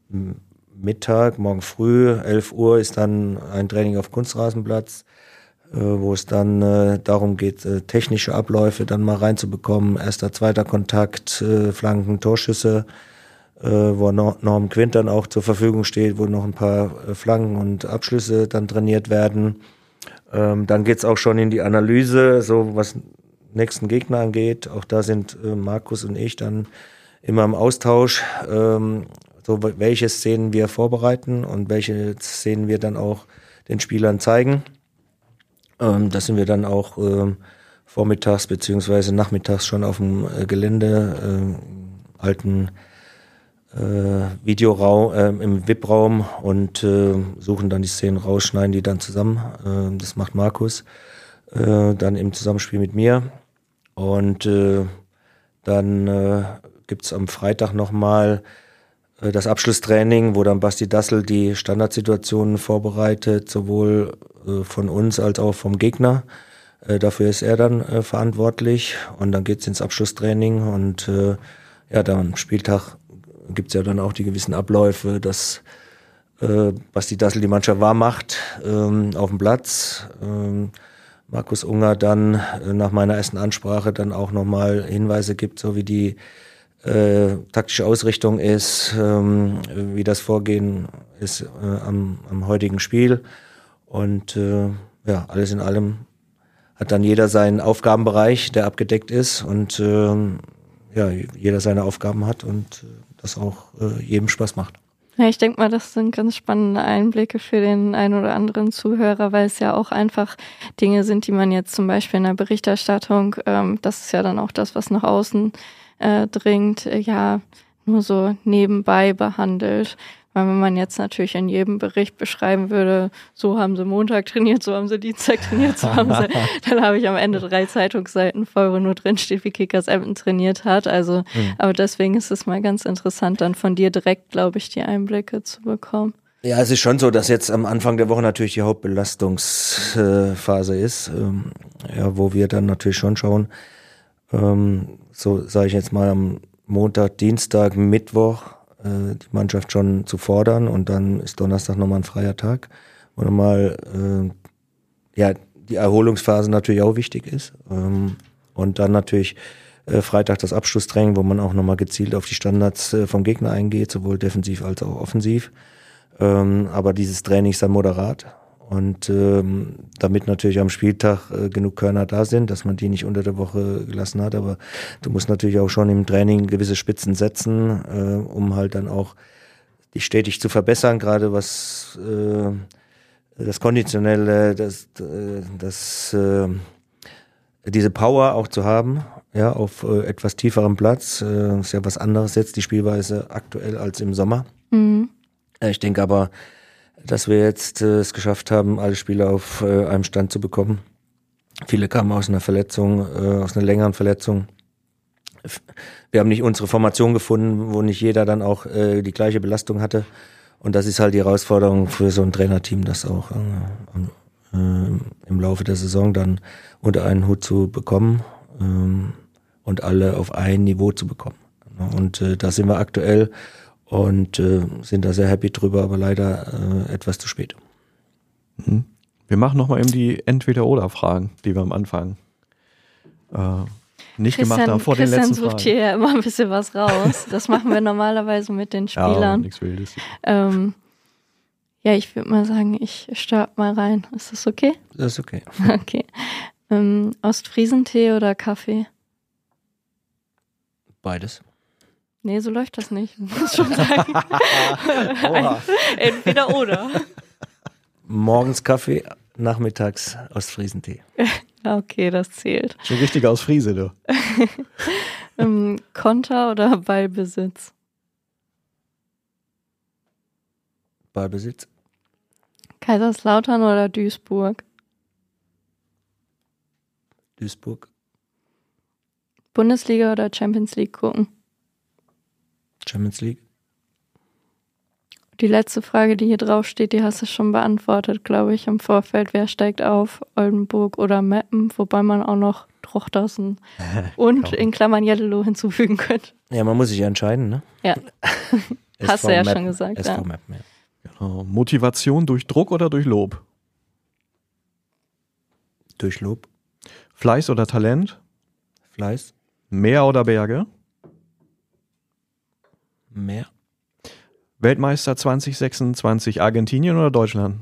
früh, 11 Uhr, ist dann ein Training auf Kunstrasenplatz, wo es dann darum geht, technische Abläufe dann mal reinzubekommen. Erster, zweiter Kontakt, Flanken, Torschüsse, wo Norm Quint dann auch zur Verfügung steht, wo noch ein paar Flanken und Abschlüsse dann trainiert werden. Dann geht's auch schon in die Analyse, so was nächsten Gegner angeht. Auch da sind Markus und ich dann immer im Austausch, so welche Szenen wir vorbereiten und welche Szenen wir dann auch den Spielern zeigen. Da sind wir dann auch vormittags beziehungsweise nachmittags schon auf dem Gelände, alten Videoraum, im VIP-Raum und suchen dann die Szenen raus, schneiden die dann zusammen. Das macht Markus dann im Zusammenspiel mit mir. Und dann gibt's am Freitag nochmal das Abschlusstraining, wo dann Basti Dassel die Standardsituationen vorbereitet, sowohl von uns als auch vom Gegner. Dafür ist er dann verantwortlich. Und dann geht's ins Abschlusstraining und dann am Spieltag gibt's ja dann auch die gewissen Abläufe, dass Basti Dassel die Mannschaft warm macht auf dem Platz. Markus Unger dann nach meiner ersten Ansprache dann auch nochmal Hinweise gibt, so wie die taktische Ausrichtung ist, wie das Vorgehen ist am heutigen Spiel. Und alles in allem hat dann jeder seinen Aufgabenbereich, der abgedeckt ist und jeder seine Aufgaben hat und das auch jedem Spaß macht. Ja, ich denke mal, das sind ganz spannende Einblicke für den einen oder anderen Zuhörer, weil es ja auch einfach Dinge sind, die man jetzt zum Beispiel in der Berichterstattung, das ist ja dann auch das, was nach außen dringt, nur so nebenbei behandelt. Weil wenn man jetzt natürlich in jedem Bericht beschreiben würde, so haben sie Montag trainiert, so haben sie Dienstag trainiert, so haben sie, dann habe ich am Ende 3 Zeitungsseiten voll, wo nur drin steht, wie Kickers Emden trainiert hat. Also, aber deswegen ist es mal ganz interessant, dann von dir direkt, glaube ich, die Einblicke zu bekommen. Ja, es ist schon so, dass jetzt am Anfang der Woche natürlich die Hauptbelastungsphase ist, wo wir dann natürlich schon schauen, so sage ich jetzt mal am Montag, Dienstag, Mittwoch, die Mannschaft schon zu fordern und dann ist Donnerstag nochmal ein freier Tag, wo nochmal die Erholungsphase natürlich auch wichtig ist und dann natürlich Freitag das Abschlusstraining, wo man auch nochmal gezielt auf die Standards vom Gegner eingeht, sowohl defensiv als auch offensiv, aber dieses Training ist dann moderat und damit natürlich am Spieltag genug Körner da sind, dass man die nicht unter der Woche gelassen hat, aber du musst natürlich auch schon im Training gewisse Spitzen setzen, um halt dann auch dich stetig zu verbessern, gerade was das Konditionelle, diese Power auch zu haben, ja, auf etwas tieferem Platz, ist ja was anderes jetzt die Spielweise aktuell als im Sommer. Ich denke aber, dass wir jetzt es geschafft haben, alle Spieler auf einem Stand zu bekommen. Viele kamen aus einer Verletzung, aus einer längeren Verletzung. Wir haben nicht unsere Formation gefunden, wo nicht jeder dann auch die gleiche Belastung hatte. Und das ist halt die Herausforderung für so ein Trainerteam, das auch im Laufe der Saison dann unter einen Hut zu bekommen und alle auf ein Niveau zu bekommen. Und da sind wir aktuell und sind da sehr happy drüber, aber leider etwas zu spät. Wir machen nochmal eben die Entweder-Oder-Fragen, die wir am Anfang nicht gemacht haben vor den letzten Fragen. Christian sucht hier ja immer ein bisschen was raus. Das machen wir normalerweise mit den Spielern. Nichts Wildes. Ja, ich würde mal sagen, ich starte mal rein. Ist das okay? Das ist okay. Okay. Ostfriesentee oder Kaffee? Beides. Nee, so läuft das nicht. Muss schon sagen. Entweder oder. Morgens Kaffee, nachmittags Ostfriesentee. Okay, das zählt. Schon richtig aus Friese, du. Konter oder Ballbesitz? Ballbesitz. Kaiserslautern oder Duisburg? Duisburg. Bundesliga oder Champions League gucken? Champions League. Die letzte Frage, die hier drauf steht, die hast du schon beantwortet, glaube ich, im Vorfeld. Wer steigt auf? Oldenburg oder Meppen? Wobei man auch noch Trochtersen und in Klammern Jeddelo hinzufügen könnte. Ja, man muss sich entscheiden, ne? Ja. Hast du ja Meppen. schon gesagt. SV Ja. Meppen, ja. Genau. Motivation durch Druck oder durch Lob? Durch Lob. Fleiß oder Talent? Fleiß. Meer oder Berge? Mehr. Weltmeister 2026, Argentinien oder Deutschland?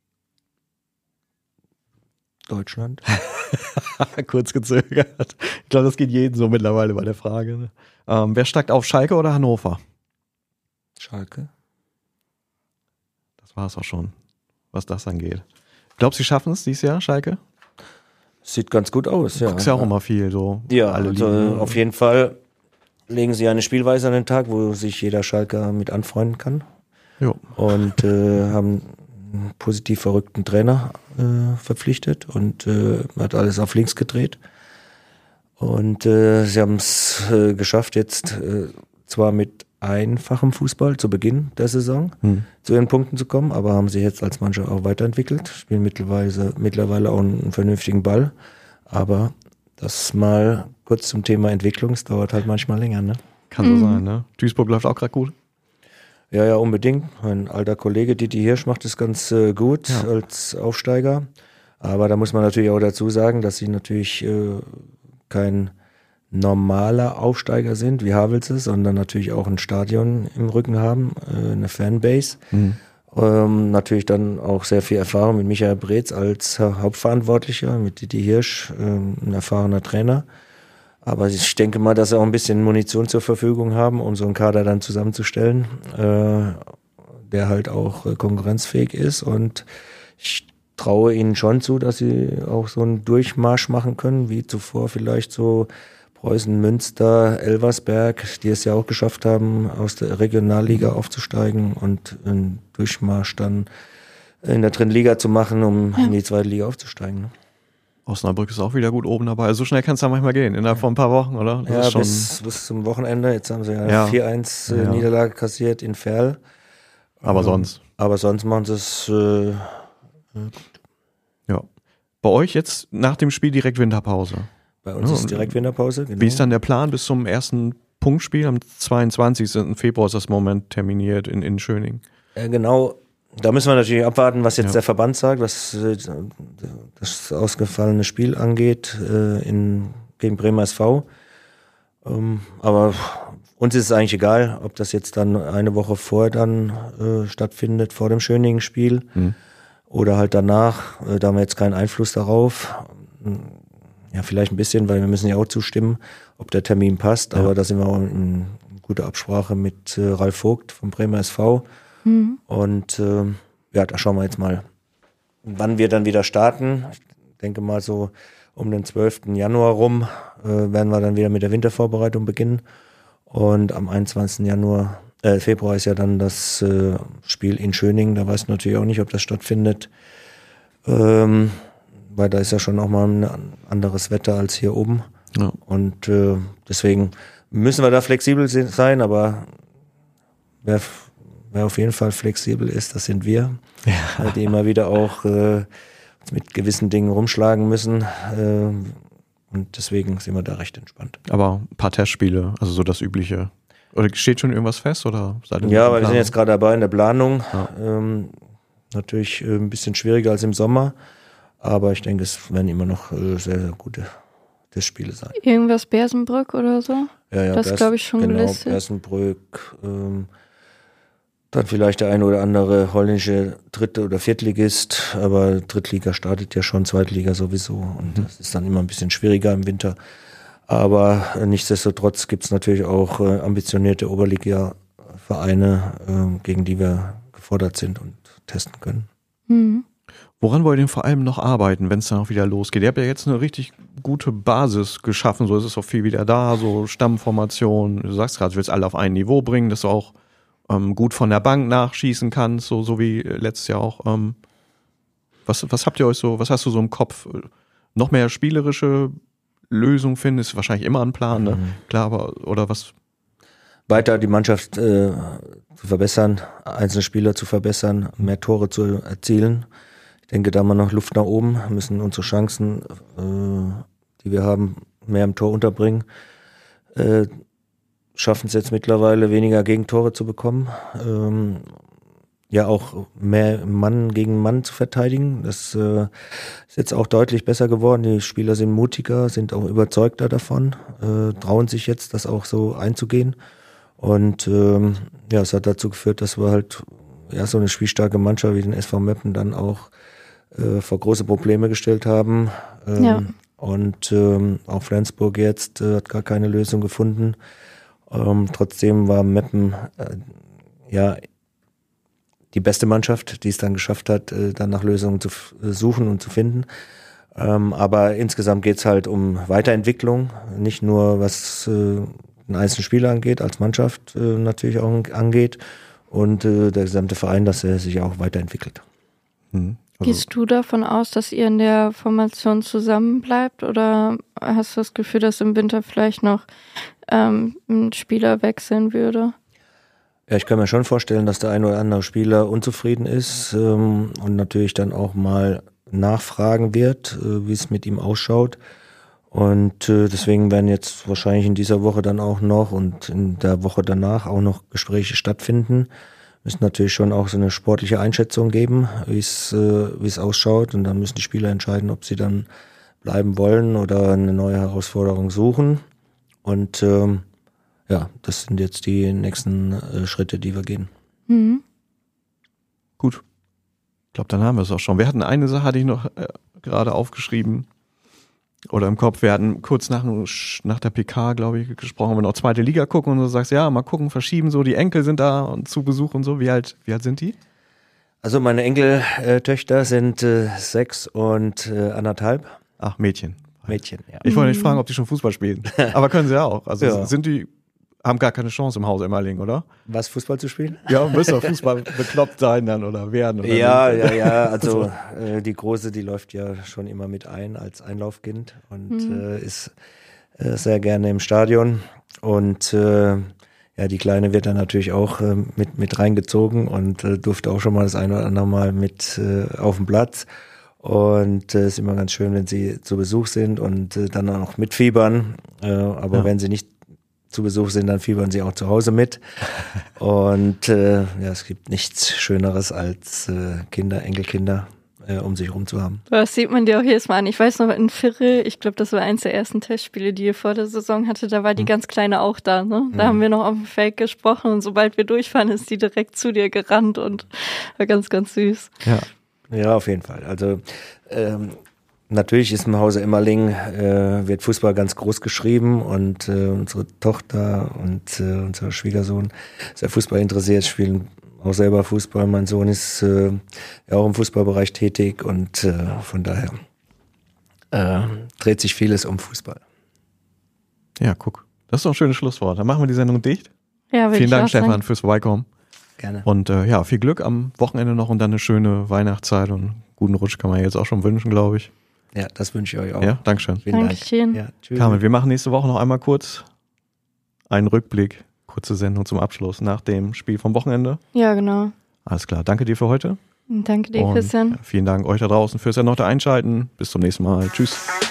Deutschland. Kurz gezögert. Ich glaube, das geht jedem so mittlerweile bei der Frage. Ne? Wer steigt auf, Schalke oder Hannover? Schalke. Das war es auch schon, was das angeht. Glaubst du, sie schaffen es dieses Jahr, Schalke? Sieht ganz gut aus, ja. Du guckst ja auch immer viel so. Ja, alle also Ligen. auf jeden Fall legen sie eine Spielweise an den Tag, wo sich jeder Schalker mit anfreunden kann. Jo. Und haben einen positiv verrückten Trainer verpflichtet und hat alles auf links gedreht. Und sie haben es geschafft, jetzt zwar mit einfachem Fußball zu Beginn der Saison zu ihren Punkten zu kommen, aber haben sich jetzt als Mannschaft auch weiterentwickelt, spielen mittlerweile auch einen vernünftigen Ball. Aber das mal kurz zum Thema Entwicklung, es dauert halt manchmal länger, ne? Kann so sein, ne? Duisburg läuft auch gerade gut. Ja, unbedingt. Mein alter Kollege Didi Hirsch macht es ganz gut als Aufsteiger. Aber da muss man natürlich auch dazu sagen, dass sie natürlich kein normaler Aufsteiger sind, wie Havels ist, sondern natürlich auch ein Stadion im Rücken haben, eine Fanbase. Natürlich dann auch sehr viel Erfahrung mit Michael Breetz als Hauptverantwortlicher, mit Didi Hirsch, ein erfahrener Trainer. Aber ich denke mal, dass sie auch ein bisschen Munition zur Verfügung haben, um so einen Kader dann zusammenzustellen, der halt auch konkurrenzfähig ist. Und ich traue ihnen schon zu, dass sie auch so einen Durchmarsch machen können, wie zuvor vielleicht so Preußen, Münster, Elversberg, die es ja auch geschafft haben, aus der Regionalliga aufzusteigen und einen Durchmarsch dann in der dritten Liga zu machen, um in die zweite Liga aufzusteigen. Ne? Osnabrück ist auch wieder gut oben dabei. Also so schnell kann es da manchmal gehen, innerhalb von ein paar Wochen, oder? Das ja, ist schon bis zum Wochenende. Jetzt haben sie ja 4-1 Niederlage kassiert in Verl. Aber sonst machen sie es ja. Bei euch jetzt nach dem Spiel direkt Winterpause. Bei uns ist direkt Winterpause. Genau. Wie ist dann der Plan bis zum ersten Punktspiel? Am 22. Februar ist das Moment terminiert in Schöning. Genau, da müssen wir natürlich abwarten, was jetzt der Verband sagt, was das ausgefallene Spiel angeht gegen Bremer SV. Aber uns ist es eigentlich egal, ob das jetzt dann eine Woche vorher dann stattfindet, vor dem Schöningen-Spiel oder halt danach. Da haben wir jetzt keinen Einfluss darauf. Ja, vielleicht ein bisschen, weil wir müssen ja auch zustimmen, ob der Termin passt. Aber da sind wir auch in guter Absprache mit Ralf Vogt vom Bremer SV. Und da schauen wir jetzt mal, wann wir dann wieder starten. Ich denke mal so um den 12. Januar rum werden wir dann wieder mit der Wintervorbereitung beginnen. Und am 21. Februar ist ja dann das Spiel in Schöningen. Da weiß ich natürlich auch nicht, ob das stattfindet. Weil da ist ja schon auch mal ein anderes Wetter als hier oben. Ja. Und deswegen müssen wir da flexibel sein, aber wer auf jeden Fall flexibel ist, das sind wir, die immer wieder auch mit gewissen Dingen rumschlagen müssen. Und deswegen sind wir da recht entspannt. Aber ein paar Testspiele, also so das Übliche. Oder steht schon irgendwas fest? Oder ja, aber wir sind jetzt gerade dabei in der Planung. Ja. Natürlich ein bisschen schwieriger als im Sommer. Aber ich denke, es werden immer noch sehr, sehr gute Testspiele sein. Irgendwas Bersenbrück oder so? Ja, das glaube ich schon genau, gelistet. Bersenbrück. Dann vielleicht der eine oder andere holländische Dritt- oder Viertligist, aber Drittliga startet ja schon, Zweitliga sowieso und das ist dann immer ein bisschen schwieriger im Winter. Aber nichtsdestotrotz gibt es natürlich auch ambitionierte Oberliga-Vereine, gegen die wir gefordert sind und testen können. Mhm. Woran wollt ihr denn vor allem noch arbeiten, wenn es dann auch wieder losgeht? Ihr habt ja jetzt eine richtig gute Basis geschaffen, so ist es auch viel wieder da, so Stammformation, du sagst gerade, du willst alle auf ein Niveau bringen, dass du auch gut von der Bank nachschießen kannst, so wie letztes Jahr auch. Was habt ihr euch so, was hast du so im Kopf? Noch mehr spielerische Lösung finden, ist wahrscheinlich immer ein Plan, ne? Klar, aber oder was? Weiter die Mannschaft zu verbessern, einzelne Spieler zu verbessern, mehr Tore zu erzielen. Ich denke, da haben wir noch Luft nach oben, müssen unsere Chancen, die wir haben, mehr im Tor unterbringen. Schaffen es jetzt mittlerweile, weniger Gegentore zu bekommen. Ja, auch mehr Mann gegen Mann zu verteidigen. Das ist jetzt auch deutlich besser geworden. Die Spieler sind mutiger, sind auch überzeugter davon, trauen sich jetzt, das auch so einzugehen. Und ja, es hat dazu geführt, dass wir halt so eine spielstarke Mannschaft wie den SV Meppen dann auch vor große Probleme gestellt haben. Und auch Flensburg jetzt hat gar keine Lösung gefunden. Trotzdem war Meppen die beste Mannschaft, die es dann geschafft hat, dann nach Lösungen zu suchen und zu finden. Aber insgesamt geht es halt um Weiterentwicklung, nicht nur was einen einzelnen Spieler angeht, als Mannschaft natürlich auch angeht und der gesamte Verein, dass er sich auch weiterentwickelt. Also gehst du davon aus, dass ihr in der Formation zusammenbleibt oder hast du das Gefühl, dass im Winter vielleicht noch ein Spieler wechseln würde? Ja, ich kann mir schon vorstellen, dass der ein oder andere Spieler unzufrieden ist und natürlich dann auch mal nachfragen wird, wie es mit ihm ausschaut. Und deswegen werden jetzt wahrscheinlich in dieser Woche dann auch noch und in der Woche danach auch noch Gespräche stattfinden. Müssen natürlich schon auch so eine sportliche Einschätzung geben, wie es ausschaut. Und dann müssen die Spieler entscheiden, ob sie dann bleiben wollen oder eine neue Herausforderung suchen. Und ja, das sind jetzt die nächsten Schritte, die wir gehen. Mhm. Gut. Ich glaube, dann haben wir es auch schon. Wir hatten eine Sache, hatte ich noch gerade aufgeschrieben oder im Kopf. Wir hatten kurz nach der PK, glaube ich, gesprochen, wenn wir noch zweite Liga gucken und du sagst, ja, mal gucken, verschieben so, die Enkel sind da und zu Besuch und so. Wie alt sind die? Also meine Enkeltöchter sind 6 und 1,5. Ach, Mädchen. Mädchen, ja. Ich wollte nicht fragen, ob die schon Fußball spielen. Aber können sie ja auch. Also haben gar keine Chance im Haus Emmerling, oder? Was, Fußball zu spielen? Ja, müsste doch Fußball bekloppt sein dann oder werden. Oder ja. Also die Große, die läuft ja schon immer mit ein als Einlaufkind und ist sehr gerne im Stadion. Und ja, die Kleine wird dann natürlich auch mit reingezogen und durfte auch schon mal das eine oder andere Mal mit auf dem Platz. Und es ist immer ganz schön, wenn sie zu Besuch sind und dann auch mitfiebern. Aber wenn sie nicht zu Besuch sind, dann fiebern sie auch zu Hause mit. Und ja, es gibt nichts Schöneres als Kinder, Enkelkinder um sich herum zu haben. Das sieht man dir auch jedes Mal an. Ich weiß noch, in Firl, ich glaube, das war eins der ersten Testspiele, die ihr vor der Saison hatte, da war die ganz Kleine auch da. Ne? Da haben wir noch auf dem Feld gesprochen und sobald wir durchfahren, ist die direkt zu dir gerannt und war ganz, ganz süß. Ja, auf jeden Fall. Also natürlich ist im Hause Emmerling, wird Fußball ganz groß geschrieben und unsere Tochter und unser Schwiegersohn ist ja Fußball interessiert, spielen auch selber Fußball. Mein Sohn ist ja auch im Fußballbereich tätig und von daher dreht sich vieles um Fußball. Ja, guck. Das ist doch ein schönes Schlusswort. Dann machen wir die Sendung dicht. Ja, vielen Dank, Stefan, fürs Vorbeikommen. Gerne. Und ja, viel Glück am Wochenende noch und dann eine schöne Weihnachtszeit und guten Rutsch kann man jetzt auch schon wünschen, glaube ich. Ja, das wünsche ich euch auch. Ja, Dankeschön. Vielen Dank. Ja, tschüss. Carmen, wir machen nächste Woche noch einmal kurz einen Rückblick, kurze Sendung zum Abschluss nach dem Spiel vom Wochenende. Ja, genau. Alles klar, danke dir für heute. Danke dir, Christian. Vielen Dank euch da draußen fürs erneute Einschalten. Bis zum nächsten Mal. Tschüss.